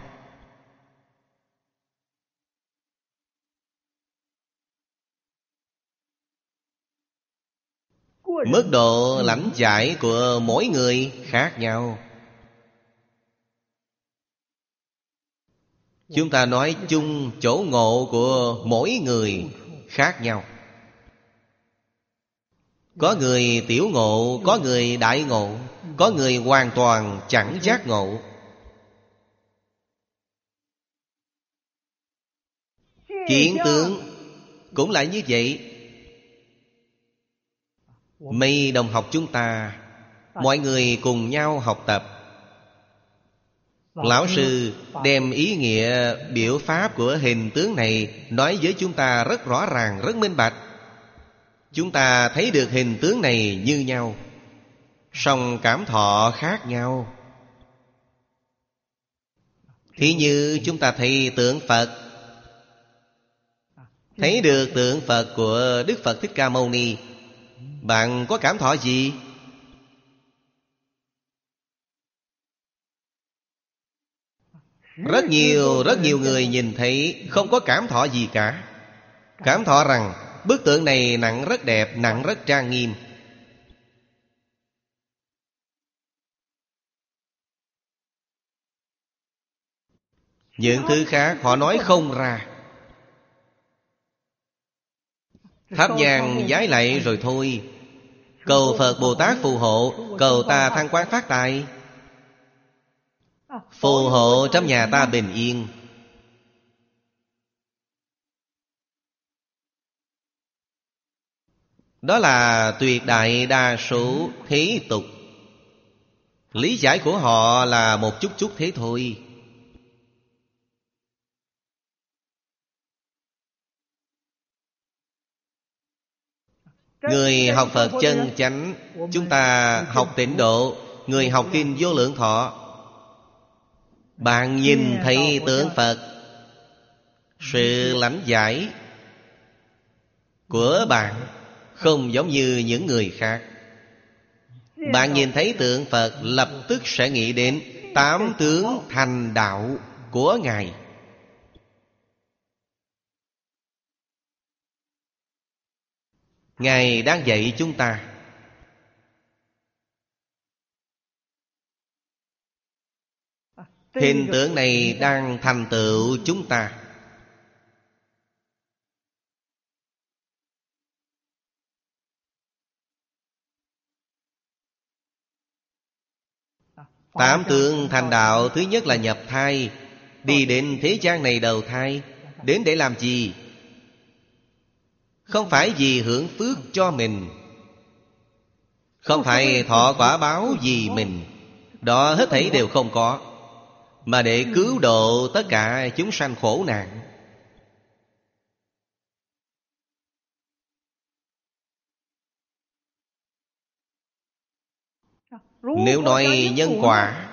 Mức độ lãnh giải của mỗi người khác nhau. Chúng ta nói chung chỗ ngộ của mỗi người khác nhau. Có người tiểu ngộ, có người đại ngộ, có người hoàn toàn chẳng giác ngộ. Kiến tướng cũng lại như vậy. Mấy đồng học chúng ta, mọi người cùng nhau học tập. Lão sư đem ý nghĩa biểu pháp của hình tướng này nói với chúng ta rất rõ ràng, rất minh bạch. Chúng ta thấy được hình tướng này như nhau, song cảm thọ khác nhau. Thí như chúng ta thấy tượng Phật, thấy được tượng Phật của Đức Phật Thích Ca Mâu Ni, bạn có cảm thọ gì? Rất nhiều, rất nhiều người nhìn thấy không có cảm thọ gì cả. Cảm thọ rằng bức tượng này nặng rất đẹp, nặng rất trang nghiêm. Những thứ khác họ nói không ra. Thắp nhang vái lạy rồi thôi. Cầu Phật Bồ Tát phù hộ, cầu ta thăng quan phát tài, phù hộ trong nhà ta bình yên. Đó là tuyệt đại đa số thế tục. Lý giải của họ là một chút chút thế thôi. Người học Phật chân chánh, chúng ta học Tịnh Độ, người học Kinh Vô Lượng Thọ, bạn nhìn thấy tượng Phật, sự lãnh giải của bạn không giống như những người khác. Bạn nhìn thấy tượng Phật lập tức sẽ nghĩ đến tám tướng thành đạo của Ngài. Ngài đang dạy chúng ta. Hình tượng này đang thành tựu chúng ta. Tám tướng thành đạo, thứ nhất là nhập thai. Đi đến thế gian này đầu thai, đến để làm gì? Không phải vì hưởng phước cho mình, không phải thọ quả báo vì mình, đó hết thảy đều không có, mà để cứu độ tất cả chúng sanh khổ nạn. Nếu nói nhân quả,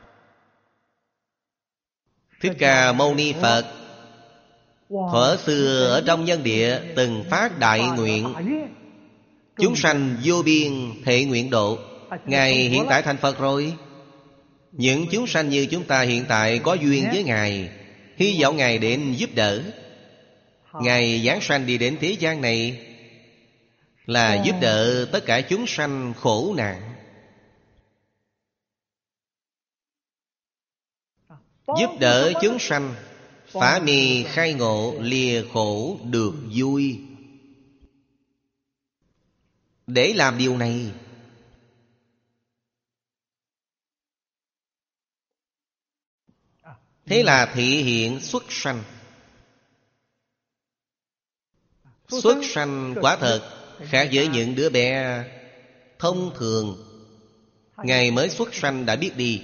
Thích Ca Mâu Ni Phật thuở xưa ở trong nhân địa từng phát đại nguyện, chúng sanh vô biên thệ nguyện độ. Ngài hiện tại thành Phật rồi. Những chúng sanh như chúng ta hiện tại có duyên với Ngài, hy vọng Ngài đến giúp đỡ. Ngài giáng sanh đi đến thế gian này là giúp đỡ tất cả chúng sanh khổ nạn, giúp đỡ chúng sanh phá mê khai ngộ, lìa khổ được vui. Để làm điều này, thế là thị hiện xuất sanh. Xuất sanh quả thật khác với những đứa bé thông thường. Ngày mới xuất sanh đã biết đi,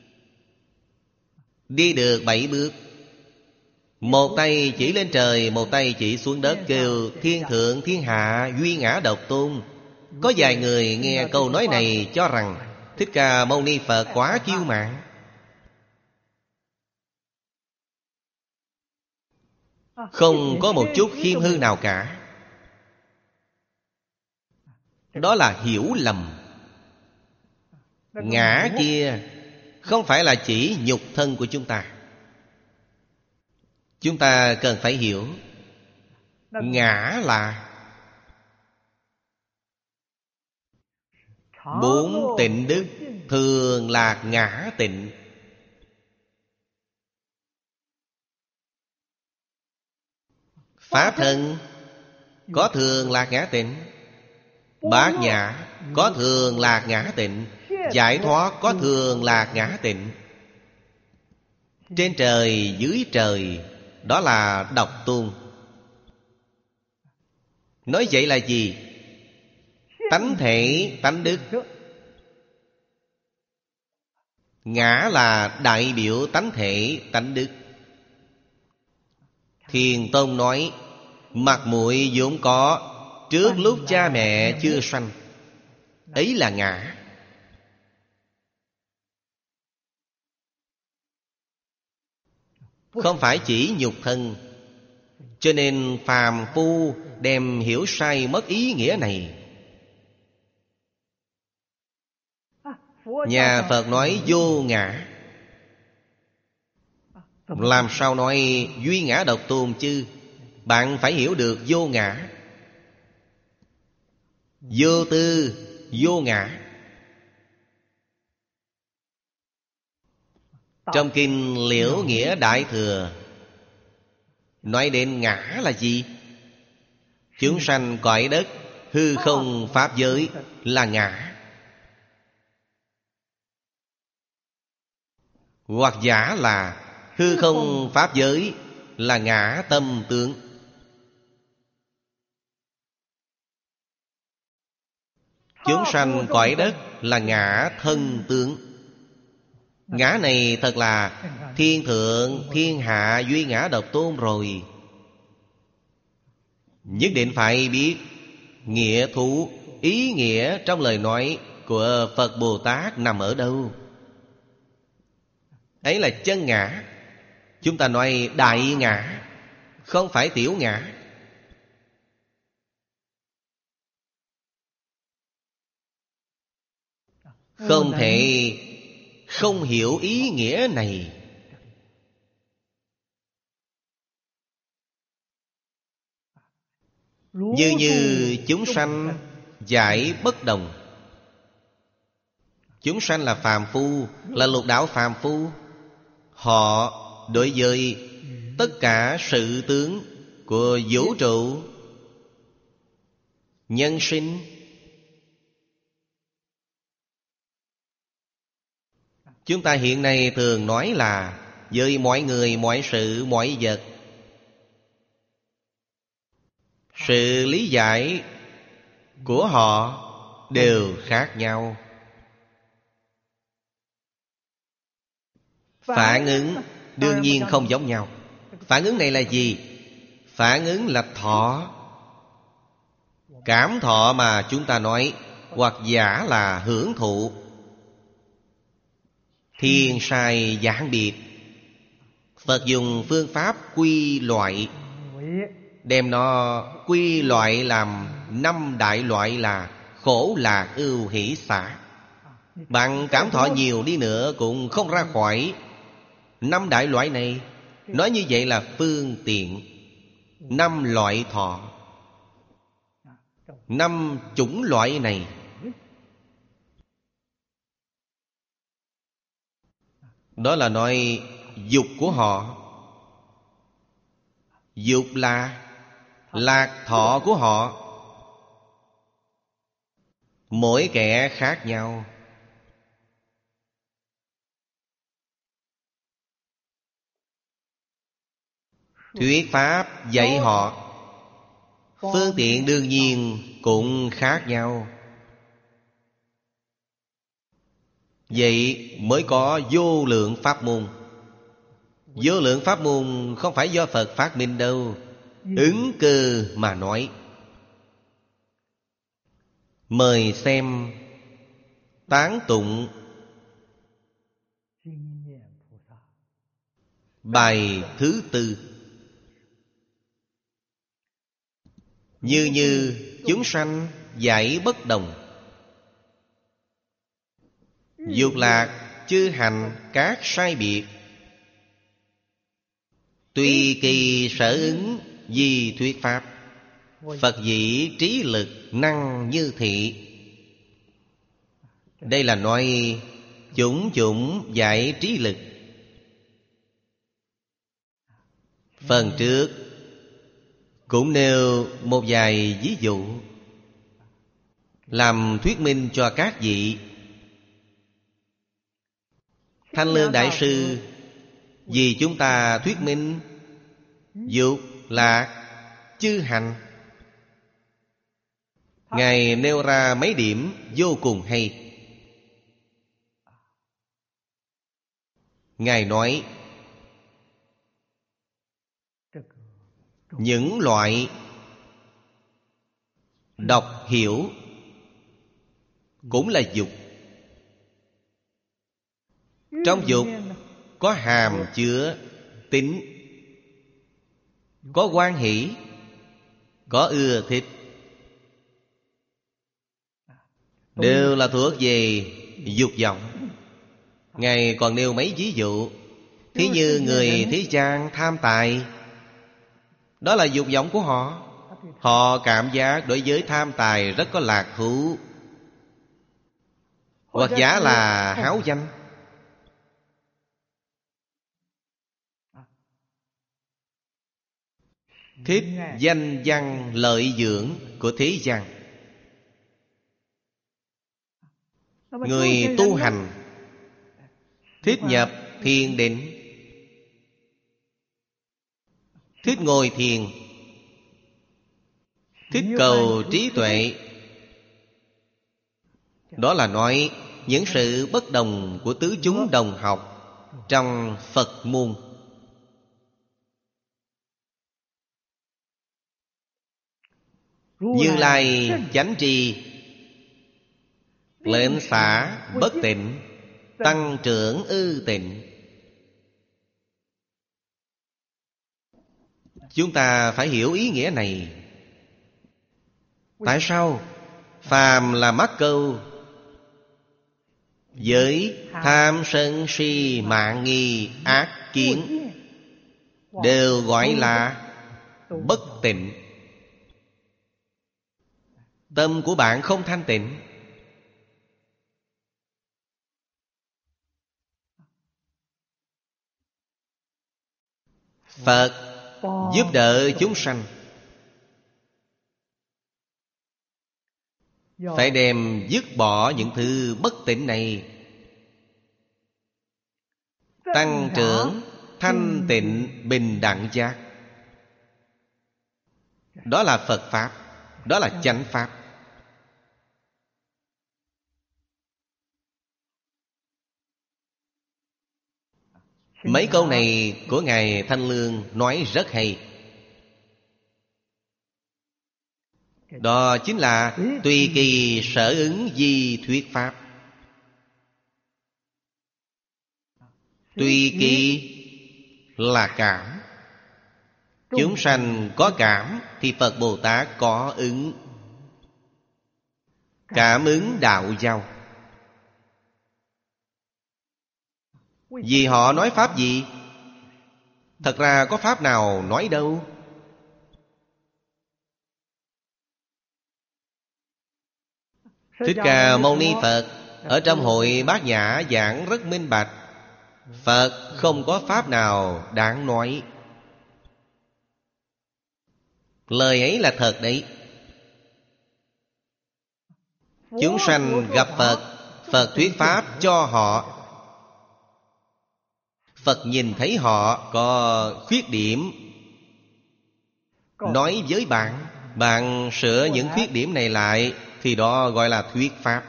đi được bảy bước. Một tay chỉ lên trời, một tay chỉ xuống đất, kêu thiên thượng thiên hạ duy ngã độc tôn. Có vài người nghe câu nói này cho rằng Thích Ca Mâu Ni Phật quá kiêu mạn. Không có một chút khiêm hư nào cả. Đó là hiểu lầm. Ngã kia không phải là chỉ nhục thân của chúng ta. Chúng ta cần phải hiểu, ngã là bốn tịnh đức thường lạc ngã tịnh. Pháp thân có thường lạc ngã tịnh, bát nhã có thường lạc ngã tịnh, giải thoát có thường lạc ngã tịnh. Trên trời dưới trời, đó là độc tôn. Nói vậy là gì? Tánh thể tánh đức. Ngã là đại biểu tánh thể tánh đức. Thiền Tông nói mặt mũi vốn có trước lúc cha mẹ chưa sanh, ấy là ngã. Không phải chỉ nhục thân. Cho nên phàm phu đem hiểu sai mất ý nghĩa này. Nhà Phật nói vô ngã, làm sao nói duy ngã độc tôn chứ? Bạn phải hiểu được vô ngã. Vô tư, vô ngã. Trong kinh Liễu Nghĩa Đại Thừa nói đến ngã là gì? Chúng sanh cõi đất, hư không pháp giới là ngã. Hoặc giả là hư không pháp giới là ngã tâm tướng. Chúng sanh cõi đất là ngã thân tướng. Ngã này thật là thiên thượng thiên hạ duy ngã độc tôn rồi. Nhất định phải biết nghĩa thú, ý nghĩa trong lời nói của Phật Bồ Tát nằm ở đâu. Ấy là chân ngã. Chúng ta nói đại ngã, không phải tiểu ngã. Không thể không hiểu ý nghĩa này. Như như chúng sanh giải bất đồng. Chúng sanh là phàm phu, là lục đạo phàm phu. Họ đối với tất cả sự tướng của vũ trụ nhân sinh, chúng ta hiện nay thường nói là với mọi người, mọi sự, mọi vật, sự lý giải của họ đều khác nhau. Phản ứng đương nhiên không giống nhau. Phản ứng này là gì? Phản ứng là thọ. Cảm thọ mà chúng ta nói, hoặc giả là hưởng thụ. Thiên sai giảng biệt. Phật dùng phương pháp quy loại, đem nó quy loại làm năm đại loại là khổ, lạc, ưu, hỷ, xả. Bạn cảm thọ nhiều đi nữa cũng không ra khỏi năm đại loại này. Nói như vậy là phương tiện. Năm loại thọ, năm chủng loại này. Đó là nói dục của họ. Dục là lạc thọ của họ. Mỗi kẻ khác nhau. Thuyết pháp dạy họ, phương tiện đương nhiên cũng khác nhau. Vậy mới có vô lượng pháp môn. Vô lượng pháp môn không phải do Phật phát minh đâu, ứng cơ mà nói. Mời xem tán tụng bài thứ tư. Như như chúng sanh giải bất đồng. Dục lạc chư hành các sai biệt. Tùy kỳ sở ứng di thuyết pháp. Phật dĩ trí lực năng như thị. Đây là nói chủng chủng giải trí lực. Phần trước cũng nêu một vài ví dụ làm thuyết minh cho các vị. Thanh Lương Đại Sư vì chúng ta thuyết minh dục lạc chư hành. Ngài nêu ra mấy điểm vô cùng hay. Ngài nói những loại đọc hiểu cũng là dục. Trong dục có hàm chứa tính, có hoan hỷ, có ưa thích, đều là thuộc về dục vọng. Ngài còn nêu mấy ví dụ. Thí như người thế gian tham tài, đó là dục vọng của họ. Họ cảm giác đối với tham tài rất có lạc thú. Hoặc giả là háo danh, thích danh văn lợi dưỡng của thế gian. Người tu hành thích nhập thiền định, thích ngồi thiền, thích cầu trí tuệ. Đó là nói những sự bất đồng của tứ chúng đồng học trong Phật môn. Như Lai chánh tri, lệnh xả bất tịnh, tăng trưởng ư tịnh. Chúng ta phải hiểu ý nghĩa này. Tại sao? Phàm là mắc câu. Với tham sân si mạng nghi ác kiến đều gọi là bất tịnh. Tâm của bạn không thanh tịnh. Phật giúp đỡ chúng sanh, phải đem dứt bỏ những thứ bất tịnh này, tăng trưởng thanh tịnh bình đẳng giác. Đó là Phật Pháp, đó là chánh Pháp. Mấy câu này của Ngài Thanh Lương nói rất hay. Đó chính là tùy kỳ sở ứng di thuyết Pháp. Tùy kỳ là cảm. Chúng sanh có cảm thì Phật Bồ Tát có ứng. Cảm ứng đạo giao. Vì họ nói Pháp gì? Thật ra có Pháp nào nói đâu. Thích Ca Mâu Ni Phật ở trong hội Bát Nhã giảng rất minh bạch. Phật không có Pháp nào đáng nói. Lời ấy là thật đấy. Chúng sanh gặp Phật, Phật thuyết Pháp cho họ. Phật nhìn thấy họ có khuyết điểm, nói với bạn, bạn sửa những khuyết điểm này lại, thì đó gọi là thuyết Pháp.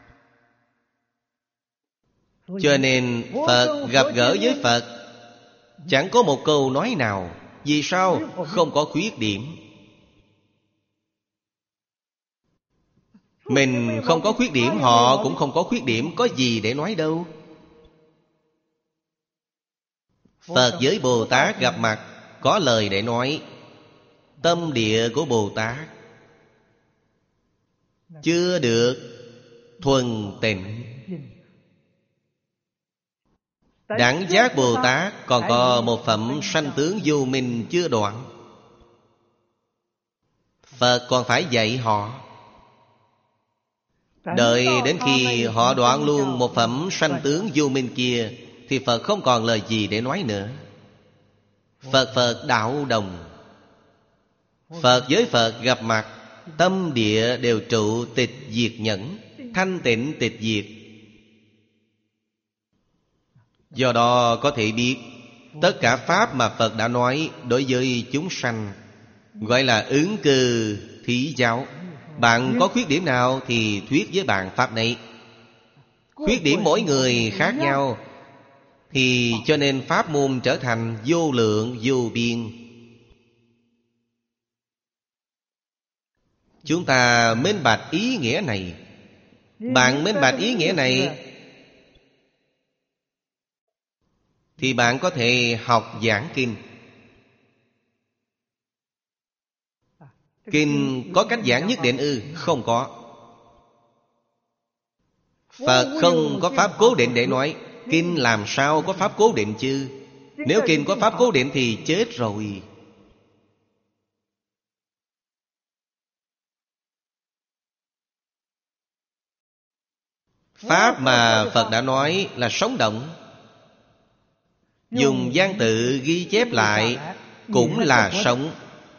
Cho nên Phật gặp gỡ với Phật, chẳng có một câu nói nào. Vì sao? Không có khuyết điểm. Mình không có khuyết điểm, họ cũng không có khuyết điểm, có gì để nói đâu. Phật với Bồ Tát gặp mặt, có lời để nói. Tâm địa của Bồ Tát chưa được thuần tịnh. Đẳng giác Bồ Tát còn có một phẩm sanh tướng vô minh chưa đoạn. Phật còn phải dạy họ. Đợi đến khi họ đoạn luôn một phẩm sanh tướng vô minh kia, thì Phật không còn lời gì để nói nữa. Phật Phật đạo đồng. Phật với Phật gặp mặt, tâm địa đều trụ tịch diệt nhẫn, thanh tịnh tịch diệt. Do đó có thể biết, tất cả Pháp mà Phật đã nói đối với chúng sanh gọi là ứng cư thí giáo. Bạn có khuyết điểm nào thì thuyết với bạn Pháp này. Khuyết điểm mỗi người khác nhau, thì cho nên pháp môn trở thành vô lượng vô biên. Chúng ta minh bạch ý nghĩa này. Bạn minh bạch ý nghĩa này, thì bạn có thể học giảng kinh. Kinh có cách giảng nhất định ư? Không có. Phật không có pháp cố định để nói. Kinh làm sao có pháp cố định chứ? Nếu kinh có pháp cố định thì chết rồi. Pháp mà Phật đã nói là sống động. Dùng văn tự ghi chép lại cũng là sống.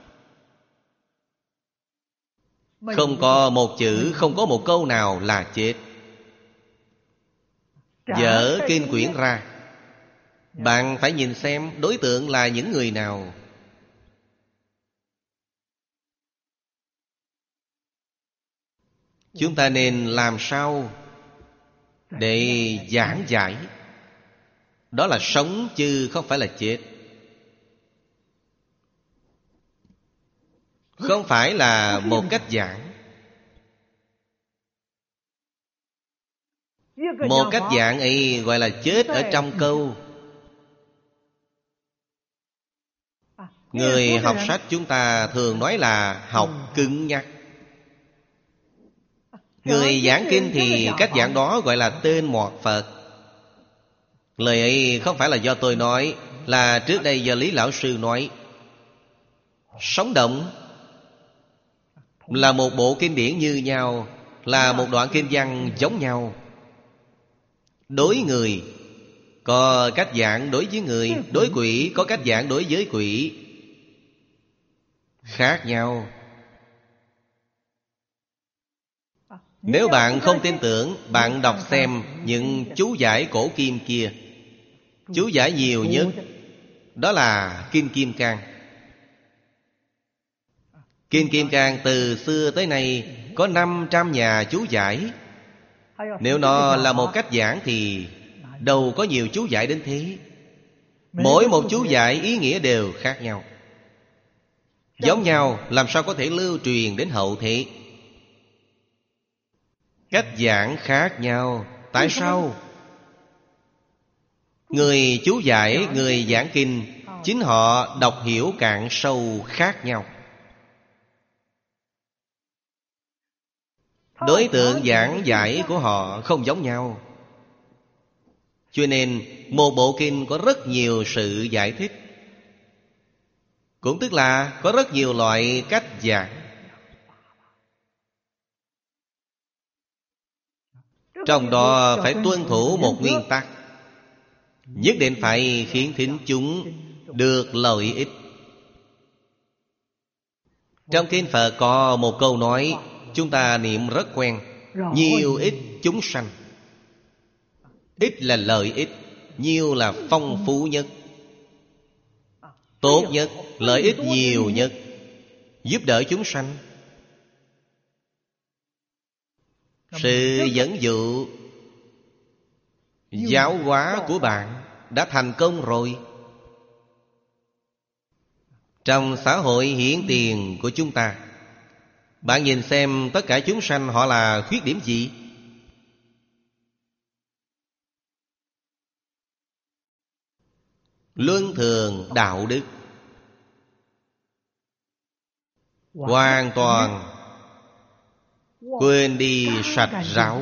Không có một chữ, không có một câu nào là chết. Dở kinh quyển ra, bạn phải nhìn xem đối tượng là những người nào. Chúng ta nên làm sao để giảng giải. Đó là sống chứ không phải là chết. Không phải là một cách giảng. Một cách giảng ấy gọi là chết ở trong câu. Người học sách chúng ta thường nói là học cứng nhắc. Người giảng kinh thì cách giảng đó gọi là tên mọt Phật. Lời ấy không phải là do tôi nói, là trước đây do Lý Lão Sư nói. Sống động, là một bộ kinh điển như nhau, là một đoạn kinh văn giống nhau. Đối người có cách giảng đối với người, đối quỷ có cách giảng đối với quỷ, khác nhau. Nếu bạn không tin tưởng, bạn đọc xem những chú giải cổ kim kia. Chú giải nhiều nhất đó là Kinh Kim Cang. Kinh Kim Cang từ xưa tới nay có năm trăm nhà chú giải. Nếu nó là một cách giảng thì đâu có nhiều chú giải đến thế. Mỗi một chú giải ý nghĩa đều khác nhau. Giống nhau làm sao có thể lưu truyền đến hậu thế? Cách giảng khác nhau. Tại sao? Người chú giải, người giảng kinh, chính họ đọc hiểu cạn sâu khác nhau. Đối tượng giảng giải của họ không giống nhau. Cho nên một bộ kinh có rất nhiều sự giải thích, cũng tức là có rất nhiều loại cách giảng. Trong đó phải tuân thủ một nguyên tắc, nhất định phải khiến thính chúng được lợi ích. Trong kinh Phật có một câu nói chúng ta niệm rất quen: nhiều ích chúng sanh. Ít là lợi ích, nhiều là phong phú nhất, tốt nhất, lợi ích nhiều nhất, giúp đỡ chúng sanh. Sự dẫn dụ, giáo hóa của bạn đã thành công rồi. Trong xã hội hiển tiền của chúng ta, bạn nhìn xem tất cả chúng sanh họ là khuyết điểm gì? Luân thường đạo đức hoàn toàn quên đi sạch ráo.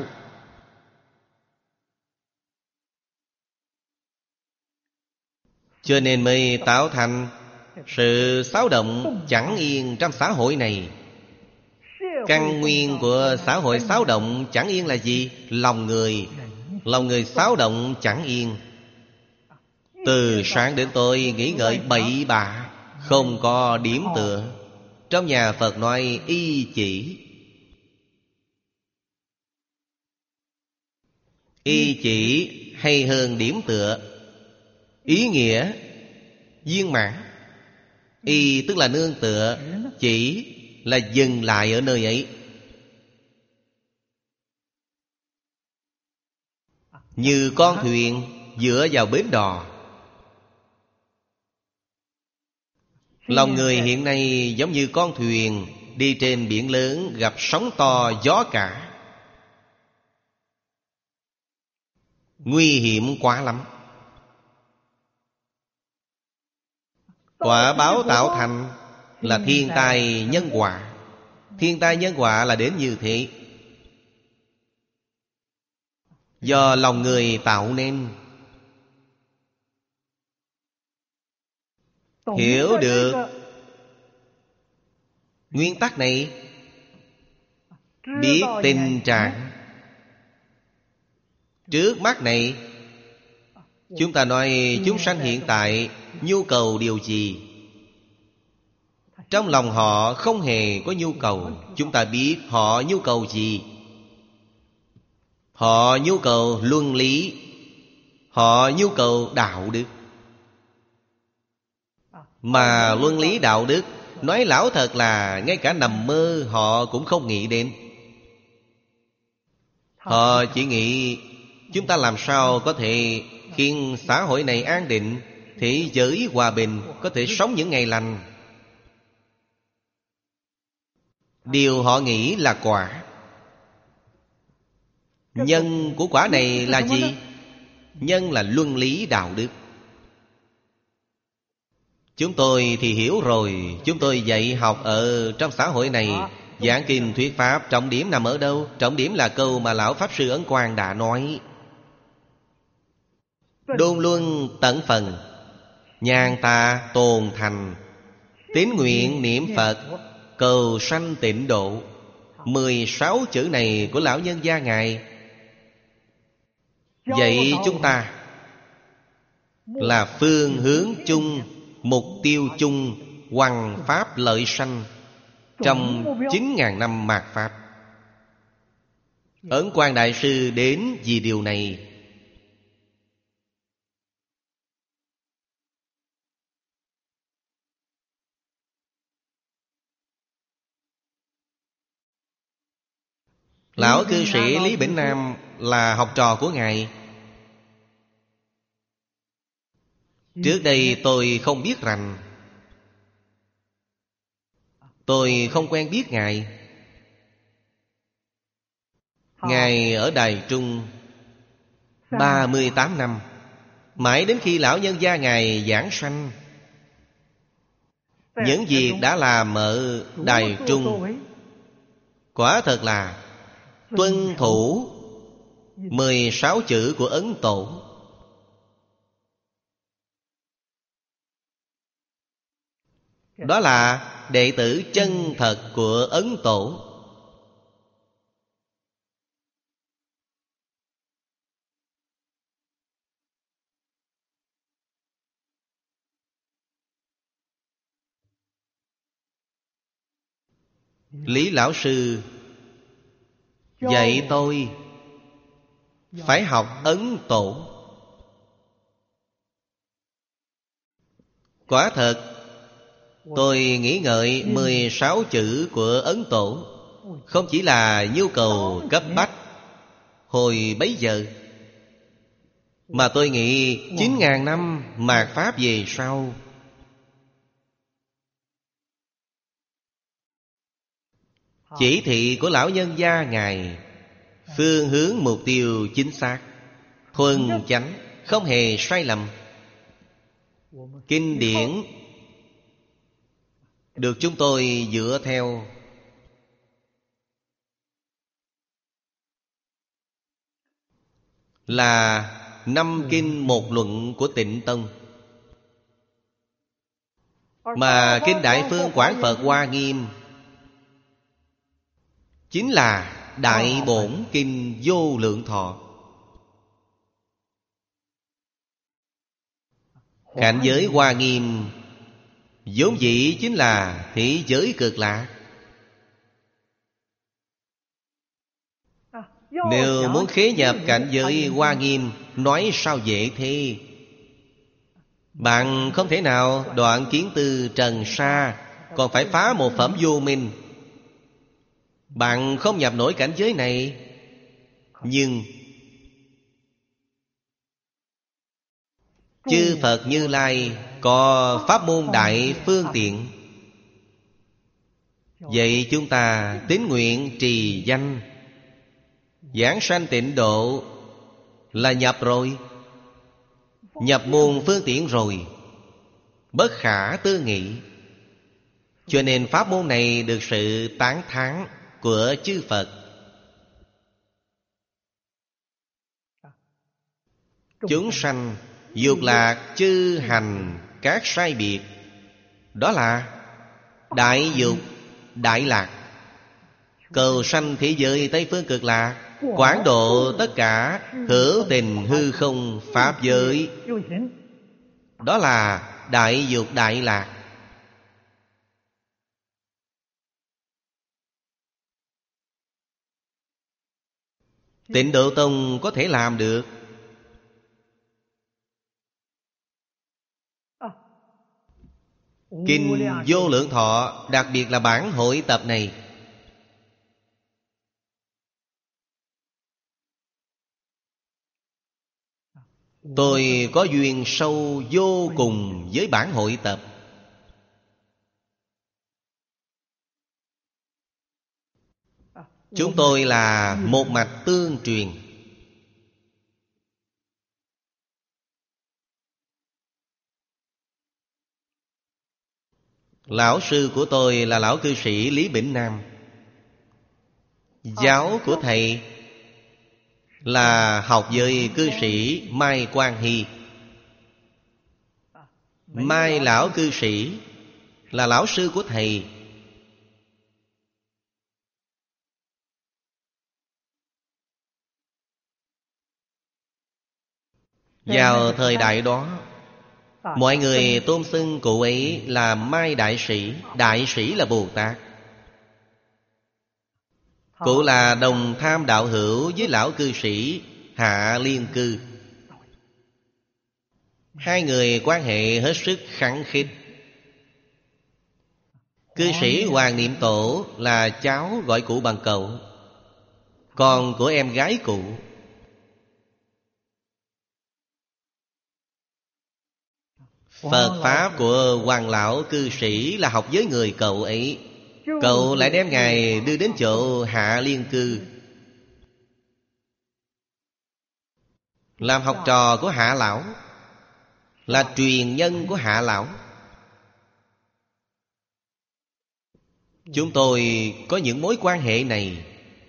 Cho nên mới tạo thành sự xáo động chẳng yên trong xã hội này. Căn nguyên của xã hội xáo động chẳng yên là gì? Lòng người. Lòng người xáo động chẳng yên. Từ sáng đến tối nghĩ ngợi bậy bạ, không có điểm tựa. Trong nhà Phật nói y chỉ. Y chỉ hay hơn điểm tựa. Ý nghĩa viên mãn. Y tức là nương tựa, chỉ là dừng lại ở nơi ấy. Như con thuyền dựa vào bến đò. Lòng người hiện nay giống như con thuyền đi trên biển lớn, gặp sóng to gió cả, nguy hiểm quá lắm. Quả báo tạo thành là thiên tai nhân họa. Thiên tai nhân họa là đến như thế, do lòng người tạo nên. Hiểu được nguyên tắc này, biết tình trạng trước mắt này. Chúng ta nói chúng sanh hiện tại nhu cầu điều gì? Trong lòng họ không hề có nhu cầu. Chúng ta biết họ nhu cầu gì? Họ nhu cầu luân lý, họ nhu cầu đạo đức. Mà luân lý đạo đức, nói lão thật là ngay cả nằm mơ họ cũng không nghĩ đến. Họ chỉ nghĩ chúng ta làm sao có thể khiến xã hội này an định, thế giới hòa bình, có thể sống những ngày lành. Điều họ nghĩ là quả. Nhân của quả này là gì? Nhân là luân lý đạo đức. Chúng tôi thì hiểu rồi. Chúng tôi dạy học ở trong xã hội này, giảng kinh thuyết pháp, trọng điểm nằm ở đâu? Trọng điểm là câu mà Lão Pháp Sư Ấn Quang đã nói: đôn luân tận phần, nhàn tà tồn thành, tín nguyện niệm Phật, cầu sanh tịnh độ. Mười sáu chữ này của lão nhân gia Ngài dạy chúng ta là phương hướng chung, mục tiêu chung, hoằng pháp lợi sanh trong chín ngàn năm mạt Pháp. Ấn Quang Đại Sư đến vì điều này. Lão cư sĩ Lý Bỉnh Nam là học trò của Ngài. Trước đây tôi không biết rằng, tôi không quen biết Ngài. Ngài ở Đài Trung ba mươi tám năm, mãi đến khi lão nhân gia Ngài giảng sanh. Những việc đã làm ở Đài Trung quả thật là tuân thủ mười sáu chữ của Ấn Tổ. Đó là đệ tử chân thật của Ấn Tổ. Lý Lão Sư dạy tôi phải học Ấn Tổ. Quả thật, tôi nghĩ ngợi mười sáu chữ của Ấn Tổ không chỉ là nhu cầu cấp bách hồi bấy giờ, mà tôi nghĩ chín ngàn năm mạt Pháp về sau, chỉ thị của lão nhân gia Ngài phương hướng mục tiêu chính xác, thuần chánh, không hề sai lầm. Kinh điển được chúng tôi dựa theo là năm kinh một luận của Tịnh Tông, mà kinh Đại Phương Quảng Phật Hoa Nghiêm chính là Đại Bổn Kinh Vô Lượng Thọ. Cảnh giới Hoa Nghiêm vốn dĩ chính là thế giới cực lạc. Nếu muốn khế nhập cảnh giới Hoa Nghiêm, nói sao dễ thế? Bạn không thể nào đoạn kiến tư trần sa, còn phải phá một phẩm vô minh. Bạn không nhập nổi cảnh giới này. Nhưng chư Phật Như Lai có pháp môn đại phương tiện, vậy chúng ta tín nguyện trì danh, giảng sanh tịnh độ là nhập rồi, nhập môn phương tiện rồi, bất khả tư nghị. Cho nên pháp môn này được sự tán thán của chư Phật. Chúng sanh dục lạc chư hành các sai biệt, đó là đại dục đại lạc, cầu sanh thế giới Tây Phương Cực Lạc, quảng độ tất cả hữu tình hư không pháp giới, đó là đại dục đại lạc. Tịnh Độ Tông có thể làm được. Kinh Vô Lượng Thọ, đặc biệt là bản hội tập này, tôi có duyên sâu vô cùng với bản hội tập. Chúng tôi là một mạch tương truyền. Lão sư của tôi là lão cư sĩ Lý Bỉnh Nam. Giáo của thầy là học với cư sĩ Mai Quang Hy. Mai lão cư sĩ là lão sư của thầy. Vào thời đại đó, mọi người tôn xưng cụ ấy là Mai Đại Sĩ. Đại Sĩ là Bồ Tát. Cụ là đồng tham đạo hữu với lão cư sĩ Hạ Liên Cư. Hai người quan hệ hết sức khăng khít. Cư sĩ Hoàng Niệm Tổ là cháu gọi cụ bằng cậu, con của em gái cụ. Phật Pháp của Hoàng lão cư sĩ là học với người cậu ấy. Cậu lại đem Ngài đưa đến chỗ Hạ Liên Cư, làm học trò của Hạ lão, là truyền nhân của Hạ lão. Chúng tôi có những mối quan hệ này,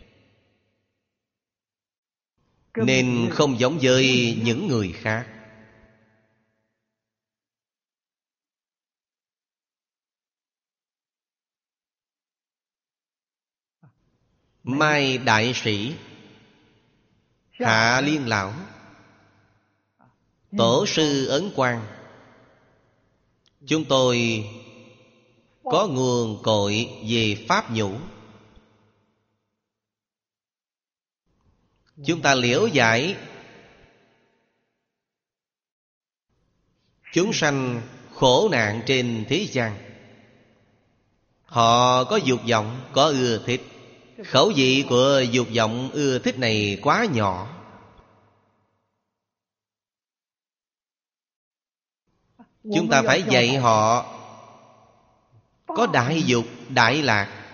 nên không giống với những người khác. Mai Đại Sĩ, Hạ Liên Lão, Tổ sư Ấn Quang. Chúng tôi có nguồn cội về Pháp nhũ. Chúng ta liễu giải chúng sanh khổ nạn trên thế gian. Họ có dục vọng, có ưa thích. Khẩu vị của dục vọng ưa thích này quá nhỏ. Chúng ta phải dạy họ có đại dục, đại lạc.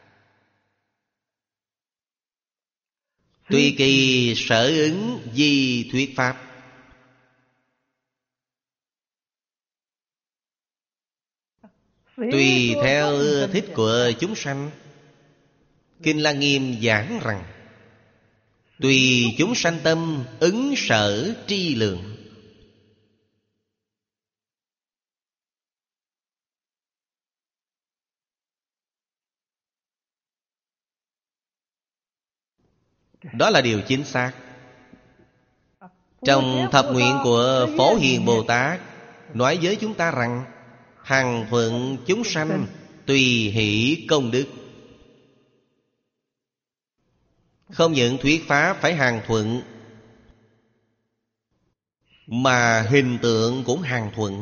Tùy kỳ sở ứng di thuyết pháp. Tùy theo ưa thích của chúng sanh. Kinh Lăng Nghiêm giảng rằng tùy chúng sanh tâm ứng sở tri lượng. Đó là điều chính xác. Trong thập nguyện của Phổ Hiền Bồ Tát nói với chúng ta rằng hằng thuận chúng sanh, tùy hỷ công đức. Không những thuyết pháp phải hằng thuận, mà hình tượng cũng hằng thuận.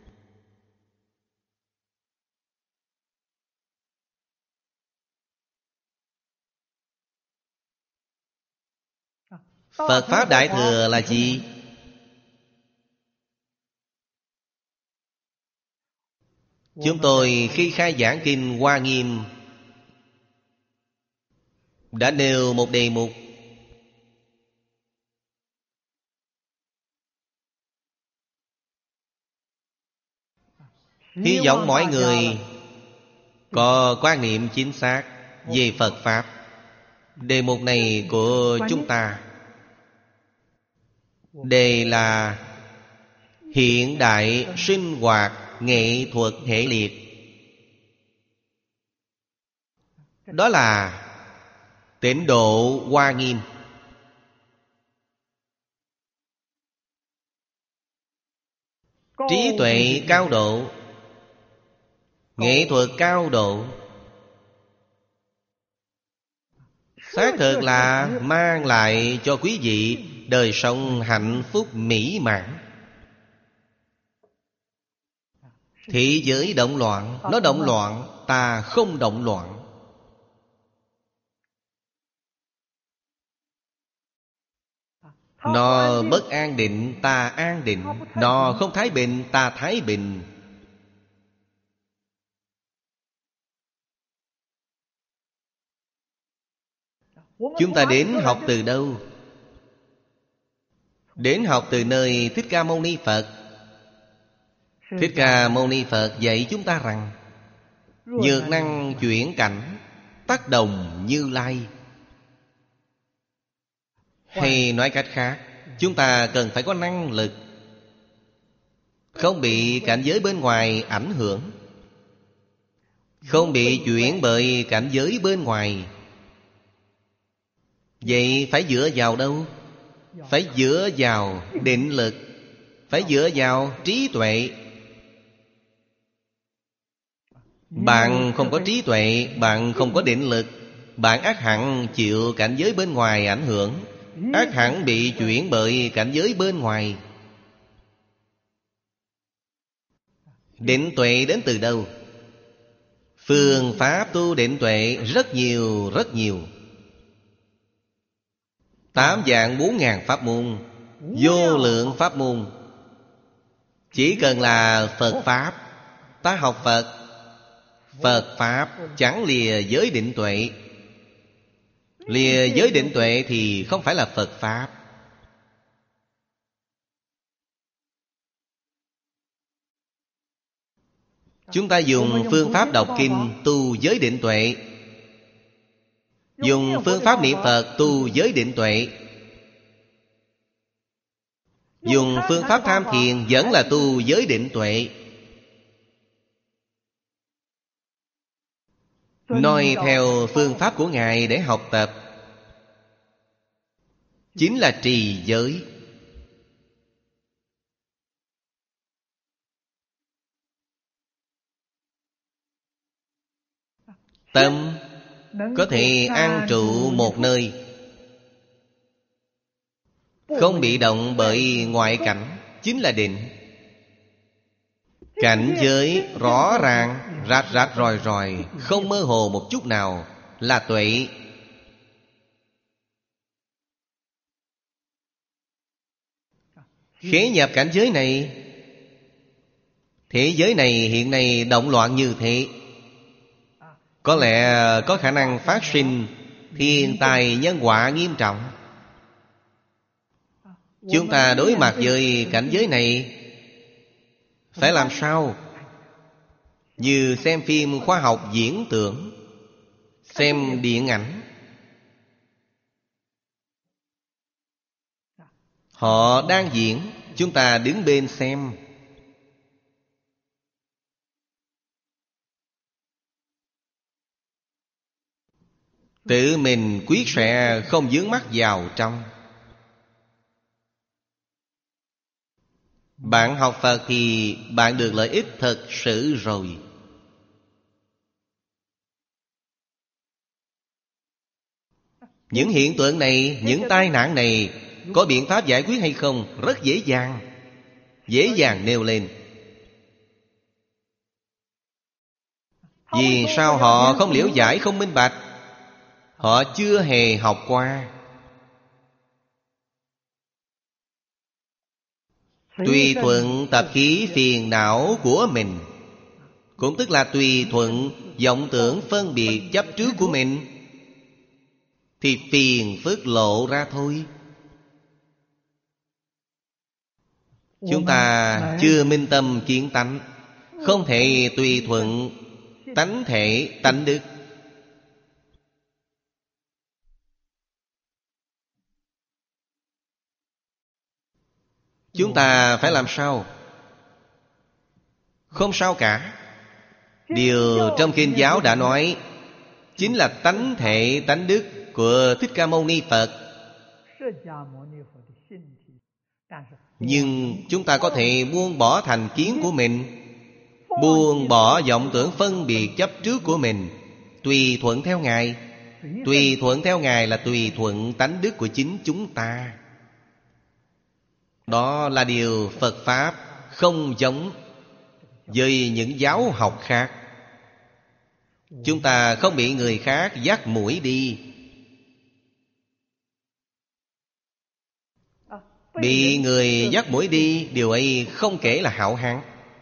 Phật Pháp Đại Thừa là gì? Chúng tôi khi khai giảng Kinh Hoa Nghiêm đã nêu một đề mục: hy vọng mọi người có quan niệm chính xác về Phật Pháp. Đề mục này của chúng ta đề là hiện đại sinh hoạt nghệ thuật hệ liệt. Đó là Tịnh độ Hoa Nghiêm. Trí tuệ cao độ, nghệ thuật cao độ, xác thực là mang lại cho quý vị đời sống hạnh phúc mỹ mãn. Thế giới động loạn, nó động loạn, ta không động loạn. Nó bất an định, ta an định. Nó không thái bình, ta thái bình. Chúng ta đến học từ đâu? Đến học từ nơi Thích Ca Mâu Ni Phật. Thích Ca Mâu Ni Phật dạy chúng ta rằng nhược năng chuyển cảnh, tác động Như Lai. Hay nói cách khác, chúng ta cần phải có năng lực, không bị cảnh giới bên ngoài ảnh hưởng, không bị chuyển bởi cảnh giới bên ngoài. Vậy phải dựa vào đâu? phải dựa vào định lực, phải dựa vào trí tuệ. Bạn không có trí tuệ, bạn không có định lực, bạn ắt hẳn chịu cảnh giới bên ngoài ảnh hưởng, ắt hẳn bị chuyển bởi cảnh giới bên ngoài. Định tuệ đến từ đâu? Phương pháp tu định tuệ rất nhiều rất nhiều. Tám vạn bốn ngàn pháp môn, vô lượng pháp môn. Chỉ cần là Phật Pháp, ta học Phật, Phật Pháp chẳng lìa giới định tuệ. Lìa giới định tuệ thì không phải là Phật Pháp. Chúng ta dùng phương pháp đọc kinh tu giới định tuệ, dùng phương pháp niệm Phật tu giới định tuệ, dùng phương pháp tham thiền vẫn là tu giới định tuệ. Noi theo phương pháp của Ngài để học tập chính là trì giới. Tâm có thể an trụ một nơi, không bị động bởi ngoại cảnh, chính là định. Cảnh giới rõ ràng, rạch rạch ròi ròi, không mơ hồ một chút nào, là tuệ. Khế nhập cảnh giới này, thế giới này hiện nay động loạn như thế, có lẽ có khả năng phát sinh thiên tai nhân họa nghiêm trọng. Chúng ta đối mặt với cảnh giới này phải làm sao? Như xem phim khoa học viễn tưởng, xem điện ảnh, họ đang diễn, chúng ta đứng bên xem. Tự mình quyết sẽ không vướng mắc vào trong. Bạn học Phật thì bạn được lợi ích thật sự rồi. Những hiện tượng này, những tai nạn này có biện pháp giải quyết hay không? Rất dễ dàng. Dễ dàng nêu lên. Vì sao họ không liễu giải, không minh bạch? Họ chưa hề học qua. Tùy thuận tập khí phiền não của mình, cũng tức là tùy thuận vọng tưởng phân biệt chấp trước của mình, thì phiền phức lộ ra thôi. Chúng ta chưa minh tâm kiến tánh, không thể tùy thuận tánh thể tánh đức. Chúng ta phải làm sao? Không sao cả. Điều trong kinh giáo đã nói chính là tánh thể tánh đức của Thích Ca Mâu Ni Phật. Nhưng chúng ta có thể buông bỏ thành kiến của mình, buông bỏ vọng tưởng phân biệt chấp trước của mình, tùy thuận theo Ngài. Tùy thuận theo Ngài là tùy thuận tánh đức của chính chúng ta. Đó là điều Phật Pháp không giống với những giáo học khác. Chúng ta không bị người khác dắt mũi đi. Bị người dắt mũi đi, điều ấy không kể là hảo hán.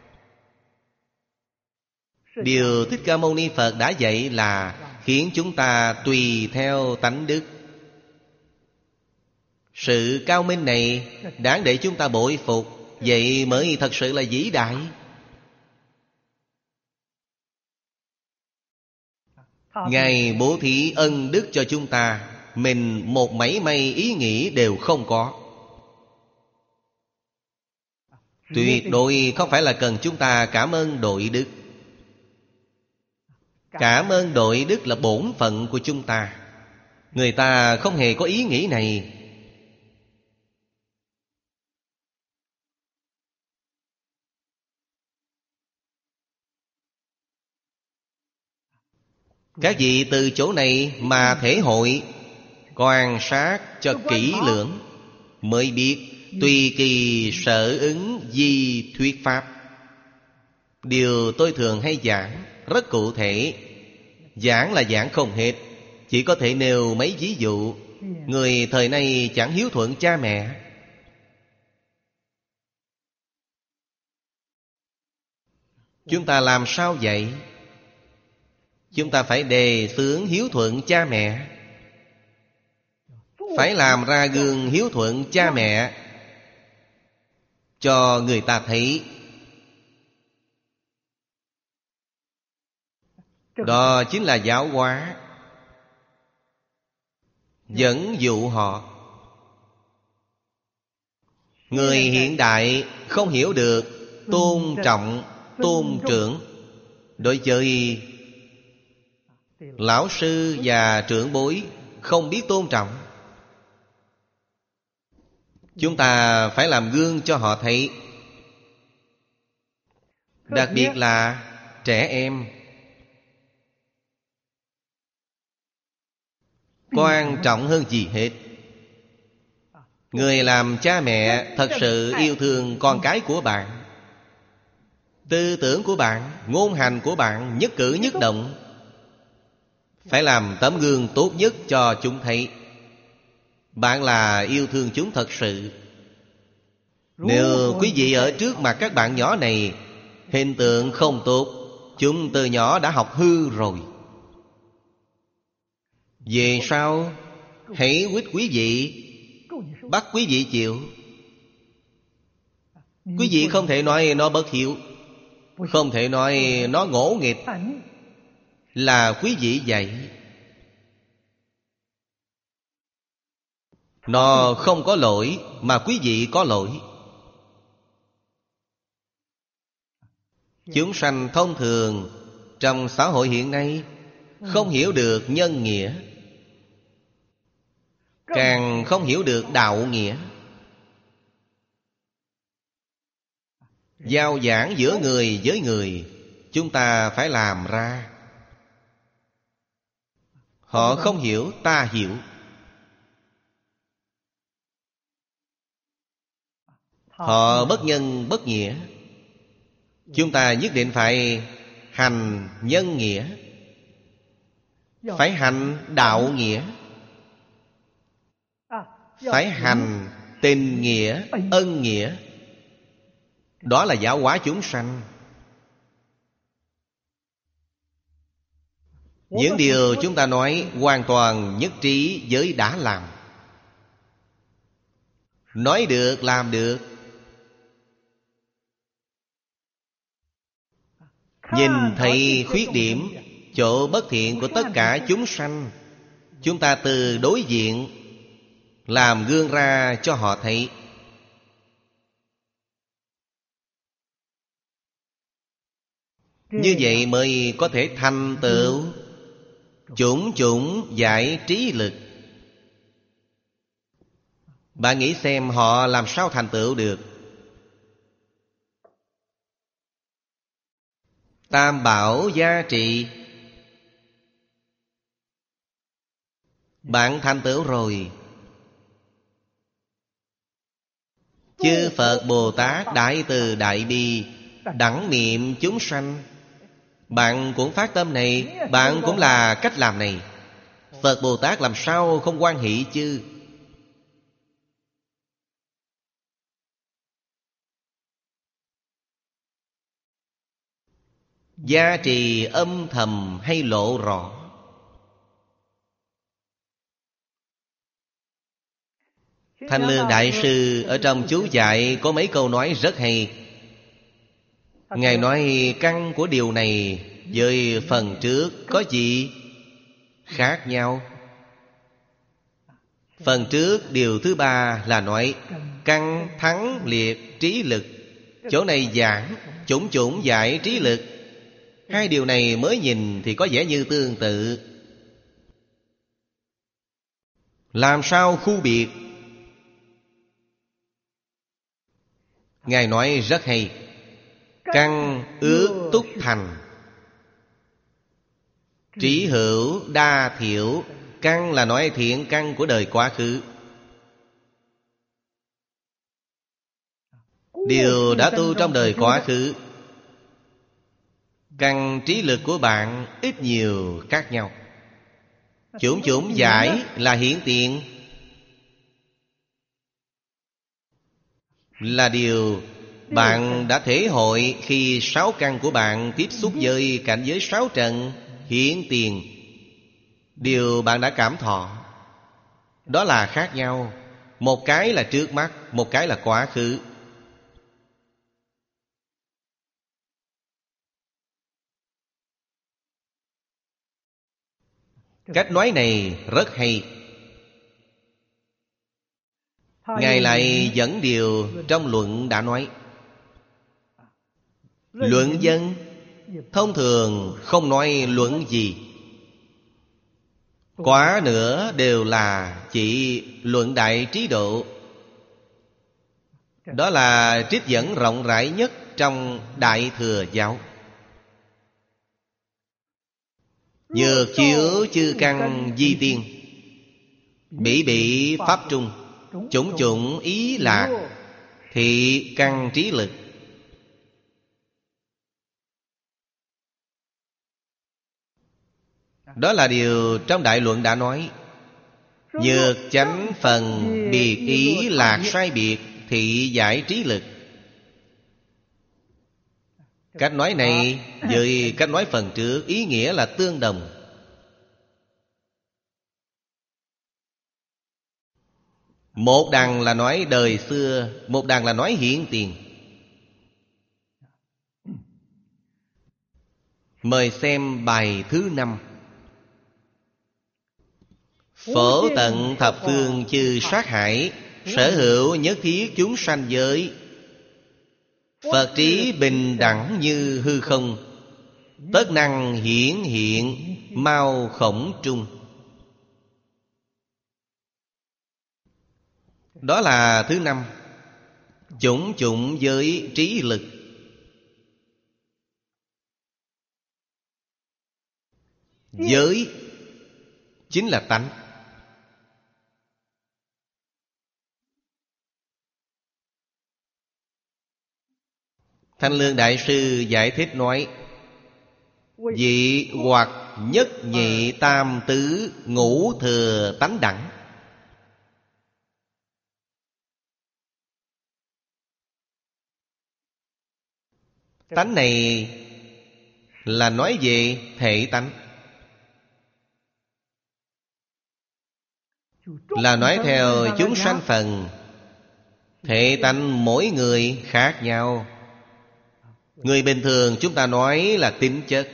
Điều Thích Ca Mâu Ni Phật đã dạy là khiến chúng ta tùy theo tánh đức. Sự cao minh này đáng để chúng ta bội phục. Vậy mới thật sự là vĩ đại. Ngài bố thí ân đức cho chúng ta, mình một mảy may ý nghĩ đều không có. Tuyệt đối không phải là cần chúng ta cảm ơn đội đức. Cảm ơn đội đức là bổn phận của chúng ta. Người ta không hề có ý nghĩ này. Các vị từ chỗ này mà thể hội, quan sát cho kỹ lưỡng, mới biết tùy kỳ sở ứng di thuyết pháp. Điều tôi thường hay giảng rất cụ thể. Giảng là giảng không hết, chỉ có thể nêu mấy ví dụ. Người thời nay chẳng hiếu thuận cha mẹ. Chúng ta làm sao vậy? Chúng ta phải đề xướng hiếu thuận cha mẹ, phải làm ra gương hiếu thuận cha mẹ cho người ta thấy. Đó chính là giáo hóa, dẫn dụ họ. Người hiện đại không hiểu được tôn trọng, tôn trưởng. Đối với lão sư và trưởng bối không biết tôn trọng. Chúng ta phải làm gương cho họ thấy. Đặc biệt là trẻ em. Quan trọng hơn gì hết, người làm cha mẹ thật sự yêu thương con cái của bạn. Tư tưởng của bạn, ngôn hành của bạn, nhất cử nhất động phải làm tấm gương tốt nhất cho chúng thấy. Bạn là yêu thương chúng thật sự. Nếu quý vị ở trước mặt các bạn nhỏ này hình tượng không tốt, chúng từ nhỏ đã học hư rồi. Về sau hãy quýt quý vị, bắt quý vị chịu. Quý vị không thể nói nó bất hiếu, không thể nói nó ngỗ nghịch. Là quý vị dạy. Nó không có lỗi mà quý vị có lỗi. Chúng sanh thông thường trong xã hội hiện nay không hiểu được nhân nghĩa, càng không hiểu được đạo nghĩa. Giao giảng giữa người với người, chúng ta phải làm ra. Họ không hiểu, ta hiểu. Họ bất nhân bất nghĩa, chúng ta nhất định phải hành nhân nghĩa, phải hành đạo nghĩa, phải hành tình nghĩa, ân nghĩa. Đó là giáo hóa chúng sanh. Những điều chúng ta nói hoàn toàn nhất trí với đã làm. Nói được, làm được. Nhìn thấy khuyết điểm, chỗ bất thiện của tất cả chúng sanh, chúng ta từ đối diện làm gương ra cho họ thấy. Như vậy mới có thể thành tựu chủng chủng giải trí lực. Bạn nghĩ xem họ làm sao thành tựu được? Tam bảo gia trị, bạn thành tựu rồi. Chư Phật Bồ Tát Đại Từ Đại Bi đẳng niệm chúng sanh, bạn cũng phát tâm này, bạn cũng là cách làm này. Phật Bồ Tát làm sao không hoan hỷ chứ? Gia trì âm thầm hay lộ rõ? Thanh Lương Đại Sư ở trong chú giải có mấy câu nói rất hay. Ngài nói căn của điều này với phần trước có gì khác nhau? Phần trước điều thứ ba là nói căn thắng liệt trí lực. Chỗ này giảng chủng chủng giải trí lực. Hai điều này mới nhìn thì có vẻ như tương tự. Làm sao khu biệt? Ngài nói rất hay. Căn ước túc thành, Trí hữu đa thiểu. Căn là nói thiện căn của đời quá khứ, điều đã tu trong đời quá khứ. Căn trí lực của bạn ít nhiều khác nhau. Chủng chủng giải là hiển tiền, là điều bạn đã thể hội khi sáu căn của bạn tiếp xúc với cảnh giới sáu trần hiển tiền. Điều bạn đã cảm thọ đó là khác nhau. Một cái là trước mắt, một cái là quá khứ. Cách nói này rất hay. Ngài lại dẫn điều trong luận đã nói. Luận dân thông thường không nói luận gì, quá nữa đều là chỉ luận đại trí độ. Đó là trích dẫn rộng rãi nhất trong Đại Thừa Giáo. Nhược chiếu chư căn di tiên, bỉ bỉ pháp trung, chủng chủng ý lạc, thị căn trí lực. Đó là điều trong đại luận đã nói. Nhược chánh phần biệt ý lạc sai biệt, thị giải trí lực. Cách nói này với cách nói phần trước ý nghĩa là tương đồng. Một đằng là nói đời xưa, một đằng là nói hiện tiền. Mời xem bài thứ năm. Phổ tận thập phương chư sát hải, sở hữu nhất thiết chúng sanh giới. Phật trí bình đẳng như hư không, tất năng hiển hiện mau khổng trung. Đó là thứ năm. Chủng chủng giới trí lực. Giới chính là tánh. Thanh Lương Đại Sư giải thích nói: dị hoặc nhất nhị tam tứ ngũ thừa tánh đẳng. Tánh này là nói về thể tánh, là nói theo chúng sanh phần. Thể tánh mỗi người khác nhau. Người bình thường chúng ta nói là tính chất.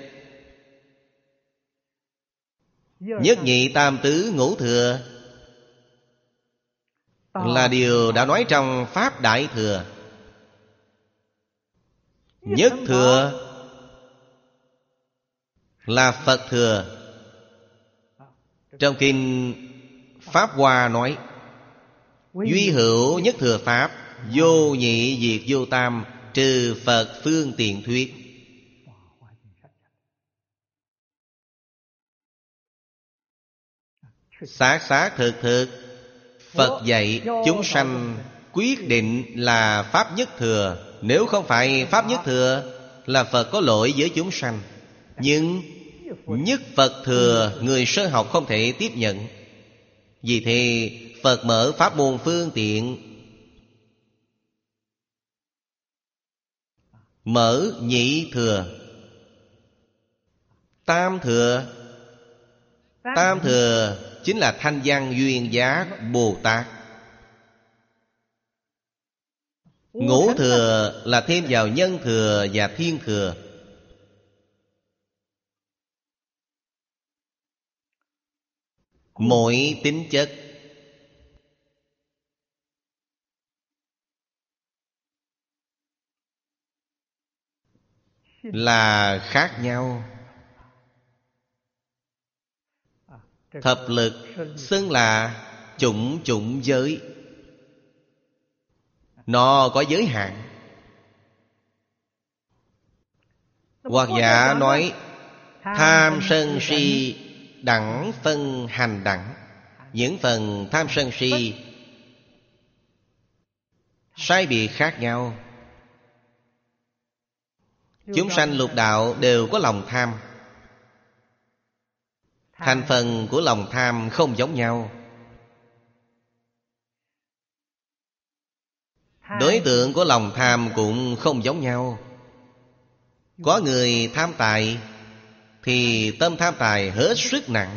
Nhất nhị tam tứ ngũ thừa là điều đã nói trong Pháp Đại Thừa. Nhất thừa là Phật thừa. Trong kinh Pháp Hoa nói: duy hữu nhất thừa Pháp, vô nhị diệt vô tam, trừ Phật phương tiện thuyết. Xác xác thực thực Phật dạy chúng sanh quyết định là Pháp nhất thừa. Nếu không phải Pháp nhất thừa là Phật có lỗi với chúng sanh. Nhưng nhất Phật thừa người sơ học không thể tiếp nhận. Vì thế Phật mở pháp môn phương tiện, mở nhị thừa, tam thừa. Tam thừa chính là Thanh Văn Duyên Giác Bồ Tát. Ngũ thừa là thêm vào nhân thừa và thiên thừa. Mỗi tính chất là khác nhau. Thập lực xưng là chủng chủng giới. Nó có giới hạn. Hoặc giả nói Tham sân si đẳng phân hành đẳng. Những phần tham sân si sai biệt khác nhau. Chúng sanh lục đạo đều có lòng tham. Thành phần của lòng tham không giống nhau. Đối tượng của lòng tham cũng không giống nhau. Có người tham tài thì tâm tham tài hết sức nặng.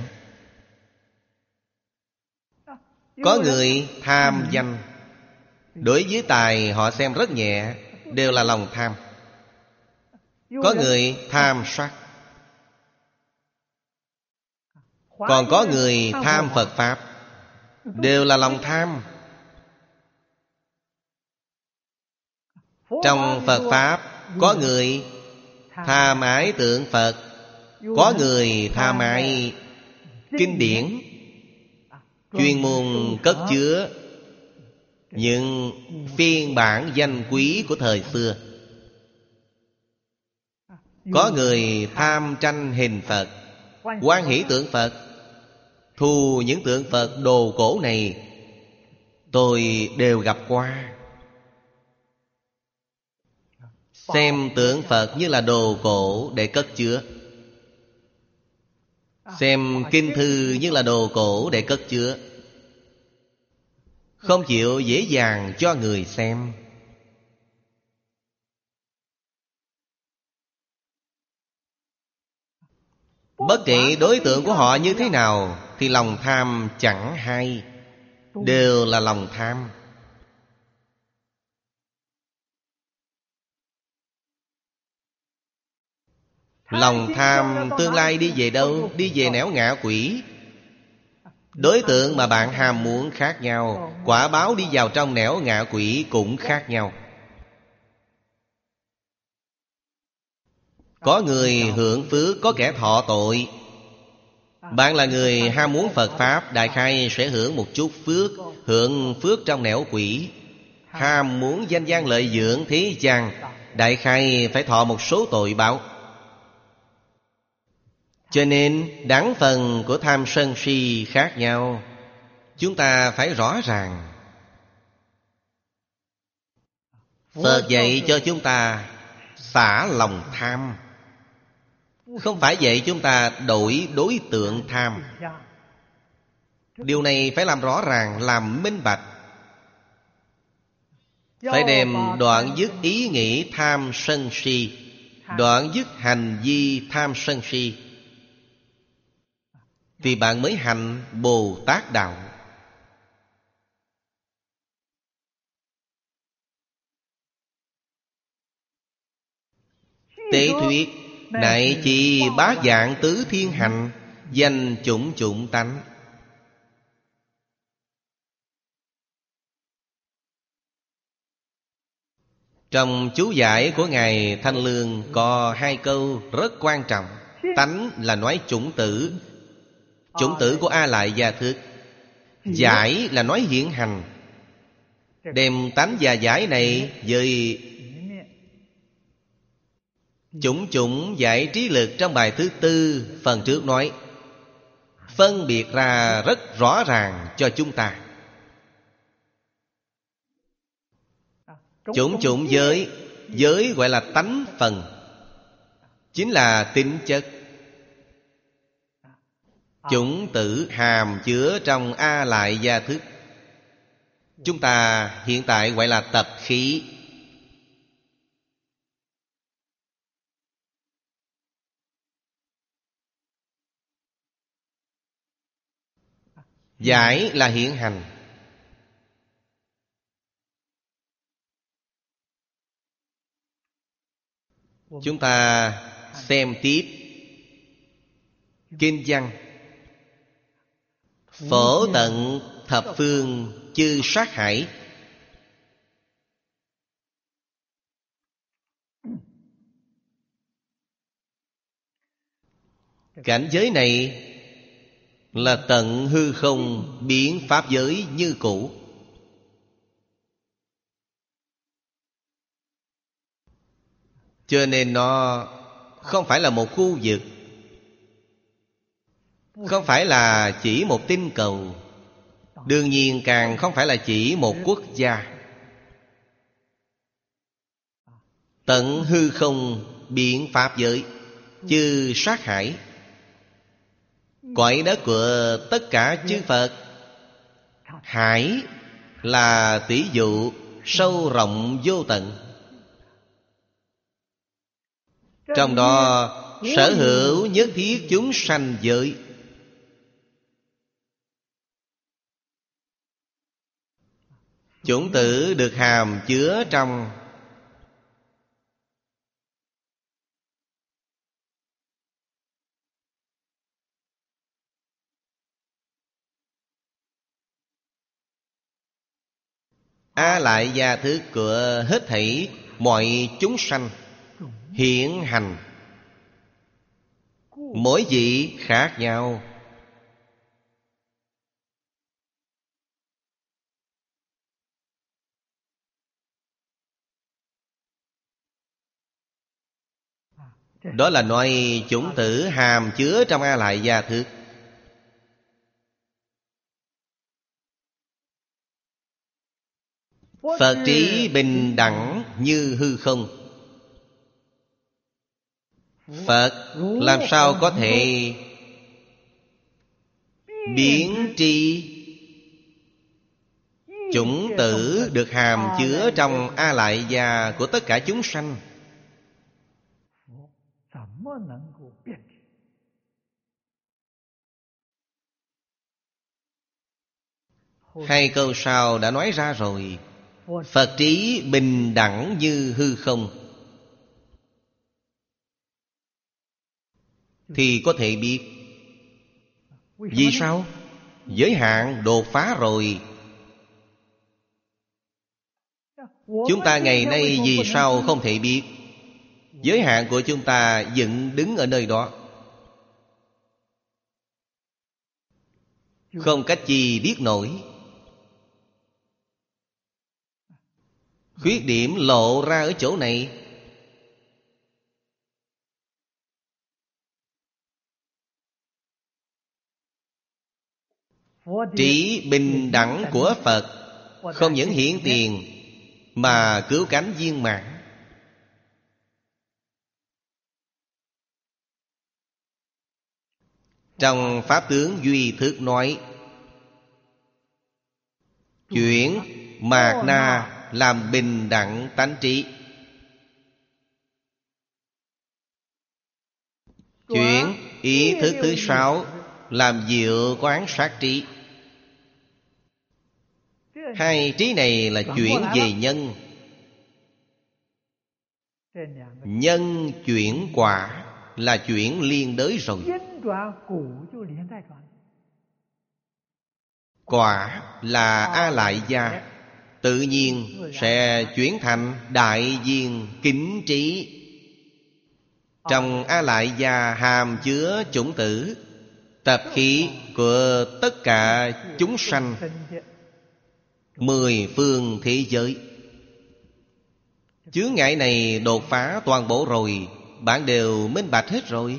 Có người tham danh, đối với tài họ xem rất nhẹ, đều là lòng tham. Có người tham sắc, còn có người tham Phật Pháp, đều là lòng tham. Trong Phật Pháp có người tham ái tượng Phật, có người tham ái kinh điển, chuyên môn cất chứa những phiên bản danh quý của thời xưa. Có người tham tranh hình Phật, hoan hỷ tượng Phật. Thu những tượng Phật đồ cổ này tôi đều gặp qua. Xem tượng Phật như là đồ cổ để cất chứa, xem kinh thư như là đồ cổ để cất chứa, không chịu dễ dàng cho người xem. Bất kể đối tượng của họ như thế nào thì lòng tham chẳng hay, đều là lòng tham. Lòng tham tương lai đi về đâu? Đi về nẻo ngạ quỷ. Đối tượng mà bạn ham muốn khác nhau, quả báo đi vào trong nẻo ngạ quỷ cũng khác nhau. Có người hưởng phước, có kẻ thọ tội. Bạn là người ham muốn Phật Pháp, đại khai sẽ hưởng một chút phước, hưởng phước trong nẻo quỷ. Ham muốn danh gian lợi dưỡng thế gian, đại khai phải thọ một số tội báo. Cho nên đẳng phần của tham sân si khác nhau, chúng ta phải rõ ràng. Phật dạy cho chúng ta xả lòng tham, không phải dạy chúng ta đổi đối tượng tham. Điều này phải làm rõ ràng, làm minh bạch. Phải đem đoạn dứt ý nghĩ tham sân si, đoạn dứt hành vi tham sân si, thì bạn mới hành Bồ Tát Đạo. Tế thuyết đại chỉ bá dạng tứ thiên hành, danh chủng chủng tánh. Trong chú giải của Ngài Thanh Lương có hai câu rất quan trọng. Tánh là nói chủng tử, chủng tử của A Lại Gia Thức. Giải là nói hiện hành. Đem tánh và giải này với chủng chủng giải trí lực trong bài thứ tư phần trước nói, phân biệt ra rất rõ ràng cho chúng ta. Chủng chủng giới, giới gọi là tánh phần, chính là tính chất. Chủng tử hàm chứa trong A Lại Gia Thức, chúng ta hiện tại gọi là tập khí. Giải là hiện hành. Chúng ta xem tiếp kinh văn. Phổ tận thập phương chư sát hải. Cảnh giới này là tận hư không biến pháp giới như cũ. Cho nên nó không phải là một khu vực, Không phải là chỉ một tinh cầu, đương nhiên càng không phải là chỉ một quốc gia. Tận hư không biến pháp giới, chư sát hải, cõi đất của tất cả chư Phật. Hải là tỷ dụ sâu rộng vô tận. Trong đó sở hữu nhất thiết chúng sanh giới. Chủng tử được hàm chứa trong A lại gia thức của hết thảy mọi chúng sanh hiện hành. Mỗi vị khác nhau. Đó là nói chủng tử hàm chứa trong A lại gia thức. Phật trí bình đẳng như hư không. Phật làm sao có thể biến tri chủng tử được hàm chứa trong A lại gia của tất cả chúng sanh? Hai câu sau đã nói ra rồi. Phật trí bình đẳng như hư không, thì có thể biết. Vì sao? Giới hạn đột phá rồi. Chúng ta ngày nay vì sao không thể biết? Giới hạn của chúng ta dựng đứng ở nơi đó, không cách gì biết nổi. Khuyết điểm lộ ra ở chỗ này. Trí bình đẳng của Phật không những hiển tiền mà cứu cánh viên mãn. Trong Pháp tướng Duy Thức nói, chuyển mạt na làm bình đẳng tánh trí. Chuyển ý thức thứ sáu làm diệu quán sát trí. Hai trí này là chuyển về nhân. Nhân chuyển quả là chuyển liên đới rồi. Quả là A lại gia, tự nhiên sẽ chuyển thành đại viên kính trí. Trong A lại gia hàm chứa chủng tử, tập khí của tất cả chúng sanh mười phương thế giới. Chướng ngại này đột phá toàn bộ rồi, bạn đều minh bạch hết rồi.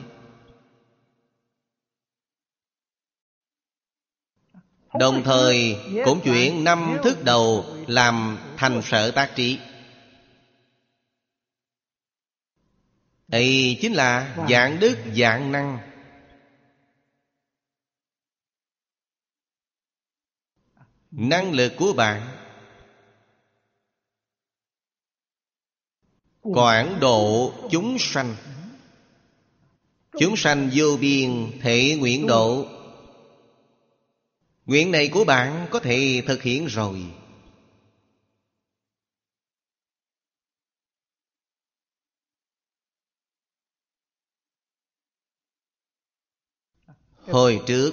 Đồng thời cũng chuyển năm thức đầu làm thành sở tác trí. Ấy chính là dạng đức dạng năng. Năng lực của bạn quảng độ chúng sanh. Chúng sanh vô biên thể nguyện độ. Nguyện này của bạn có thể thực hiện rồi. Hồi trước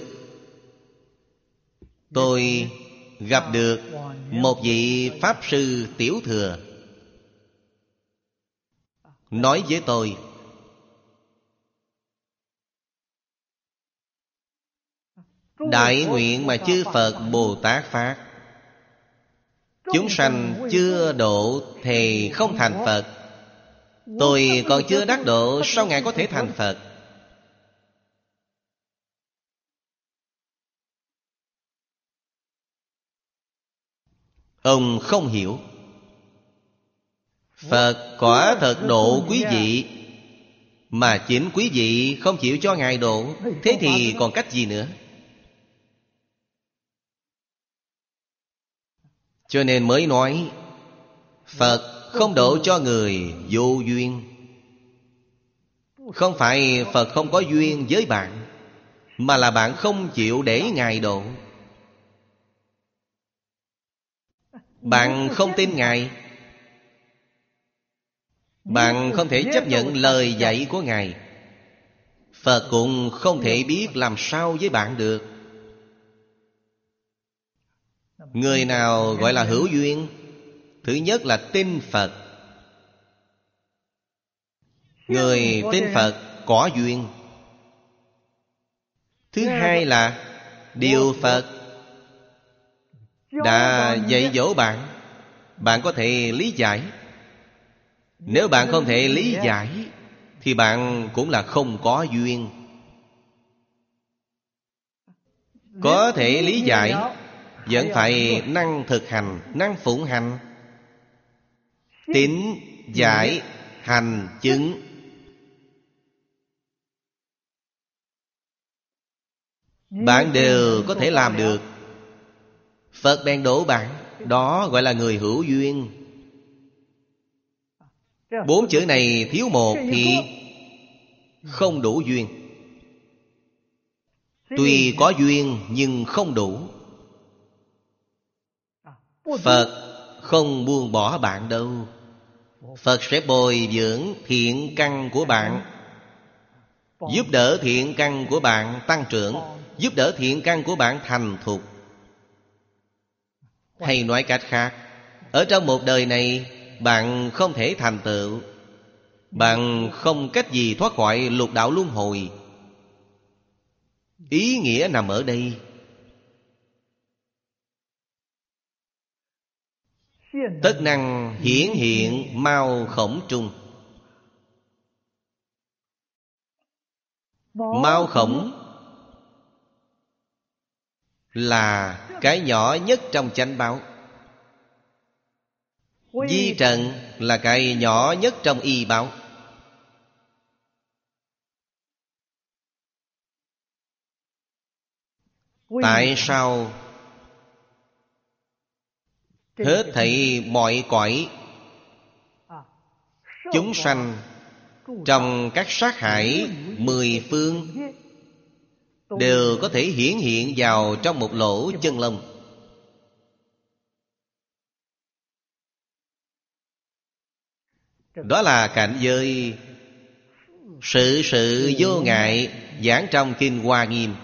tôi gặp được một vị Pháp Sư Tiểu Thừa, nói với tôi: đại nguyện mà chư Phật Bồ Tát phát, chúng sanh chưa độ thì không thành Phật. Tôi còn chưa đắc độ, sao Ngài có thể thành Phật? ông không hiểu. Phật quả thật độ quý vị, mà chính quý vị không chịu cho Ngài độ, thế thì còn cách gì nữa? Cho nên mới nói Phật không độ cho người vô duyên. Không phải Phật không có duyên với bạn, mà là bạn không chịu để Ngài độ. Bạn không tin Ngài, bạn không thể chấp nhận lời dạy của Ngài, Phật cũng không thể biết làm sao với bạn được. Người nào gọi là hữu duyên? Thứ nhất là tin Phật. Người tin Phật có duyên. Thứ hai là điều Phật đã dạy dỗ bạn, bạn có thể lý giải. Nếu bạn không thể lý giải thì bạn cũng là không có duyên. Có thể lý giải vẫn phải năng thực hành, năng phụng hành. Tín, giải, hành, chứng. Bạn đều có thể làm được, Phật bèn đổ bạn. Đó gọi là người hữu duyên. Bốn chữ này thiếu một thì không đủ duyên. Tuy có duyên nhưng không đủ. Phật không buông bỏ bạn đâu. Phật sẽ bồi dưỡng thiện căn của bạn, giúp đỡ thiện căn của bạn tăng trưởng, giúp đỡ thiện căn của bạn thành thục. Hay nói cách khác, ở trong một đời này bạn không thể thành tựu, bạn không cách gì thoát khỏi lục đạo luân hồi. Ý nghĩa nằm ở đây. Tất năng hiển hiện mau khổng trung. Mao khổng là cái nhỏ nhất trong chánh báo. Di trần là cái nhỏ nhất trong y báo. Tại sao hết thảy mọi cõi chúng sanh trong các sát hải mười phương đều có thể hiển hiện vào trong một lỗ chân lông? Đó là cảnh giới sự sự vô ngại giảng trong Kinh Hoa Nghiêm.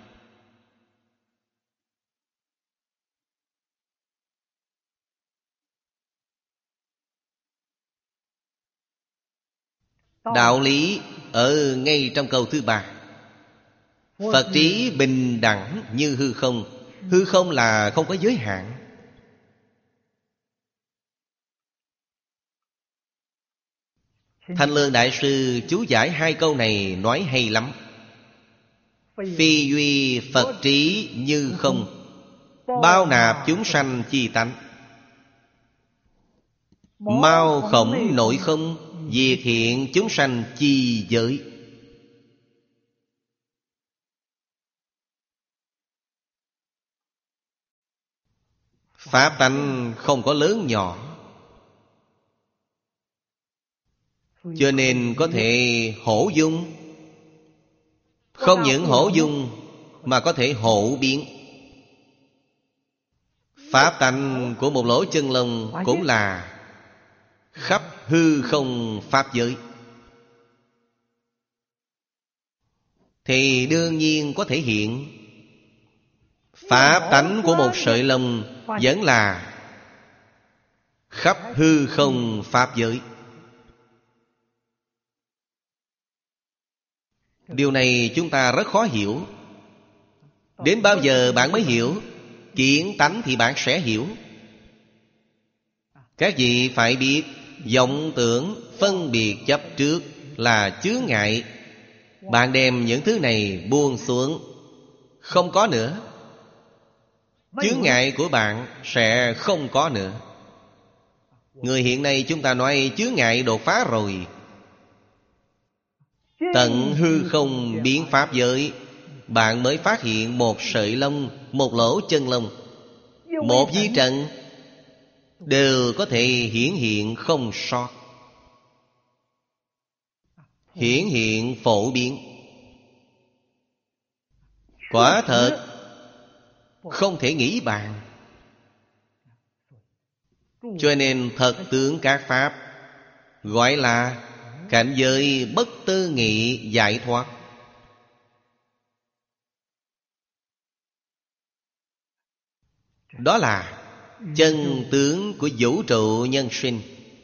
Đạo lý ở ngay trong câu thứ ba. Phật trí bình đẳng như hư không. Hư không là không có giới hạn. Thanh Lương Đại Sư chú giải hai câu này nói hay lắm. Phi duy Phật trí như không, bao nạp chúng sanh chi tánh. Mao khổng nội không, diệt hiện chúng sanh chi giới. Pháp tánh không có lớn nhỏ, cho nên có thể hổ dung. Không những hổ dung mà có thể hổ biến. Pháp tánh của một lỗ chân lông cũng là khắp hư không pháp giới, thì đương nhiên có thể hiện. Pháp tánh của một sợi lông vẫn là khắp hư không pháp giới. Điều này chúng ta rất khó hiểu. Đến bao giờ bạn mới hiểu? Kiến tánh thì bạn sẽ hiểu. Các vị phải biết, vọng tưởng phân biệt chấp trước là chướng ngại. Bạn đem những thứ này buông xuống, không có nữa. Chướng ngại của bạn sẽ không có nữa. Người hiện nay chúng ta nói chướng ngại đột phá rồi. Tận hư không biến pháp giới, bạn mới phát hiện một sợi lông, một lỗ chân lông, một vi trần đều có thể hiển hiện không sót. Hiển hiện phổ biến. Quả thật không thể nghĩ bàn. Cho nên thật tướng các pháp gọi là cảnh giới bất tư nghị giải thoát. Đó là chân tướng của vũ trụ nhân sinh.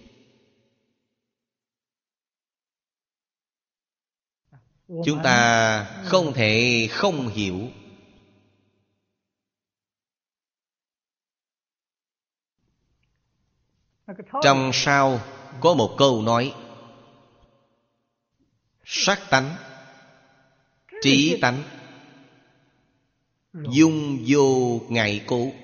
Chúng ta không thể không hiểu. Trong sau có một câu nói: sắc tánh, trí tánh, dung vô ngại cố.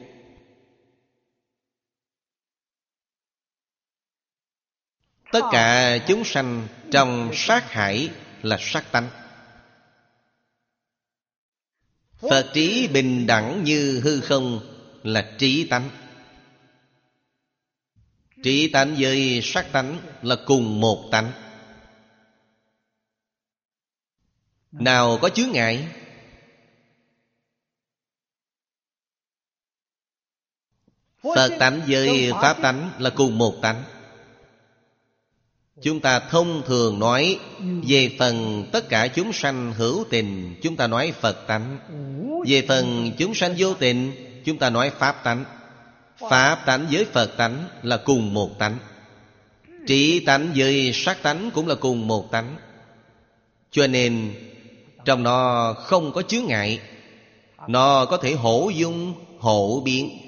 Tất cả chúng sanh trong sát hải là sắc tánh. Phật trí bình đẳng như hư không là trí tánh. Trí tánh với sắc tánh là cùng một tánh. Nào có chướng ngại? Phật tánh với pháp tánh là cùng một tánh. Chúng ta thông thường nói về phần tất cả chúng sanh hữu tình, chúng ta nói Phật tánh. Về phần chúng sanh vô tình, chúng ta nói pháp tánh. Pháp tánh với Phật tánh là cùng một tánh. Trí tánh với sắc tánh cũng là cùng một tánh. Cho nên trong nó không có chướng ngại. Nó có thể hổ dung, hổ biến.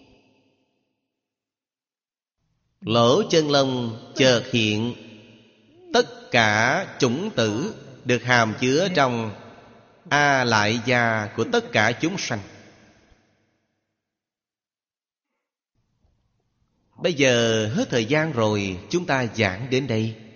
Lỗ chân lông chợt hiện. Tất cả chủng tử được hàm chứa trong A lại gia của tất cả chúng sanh. Bây giờ hết thời gian rồi, chúng ta giảng đến đây.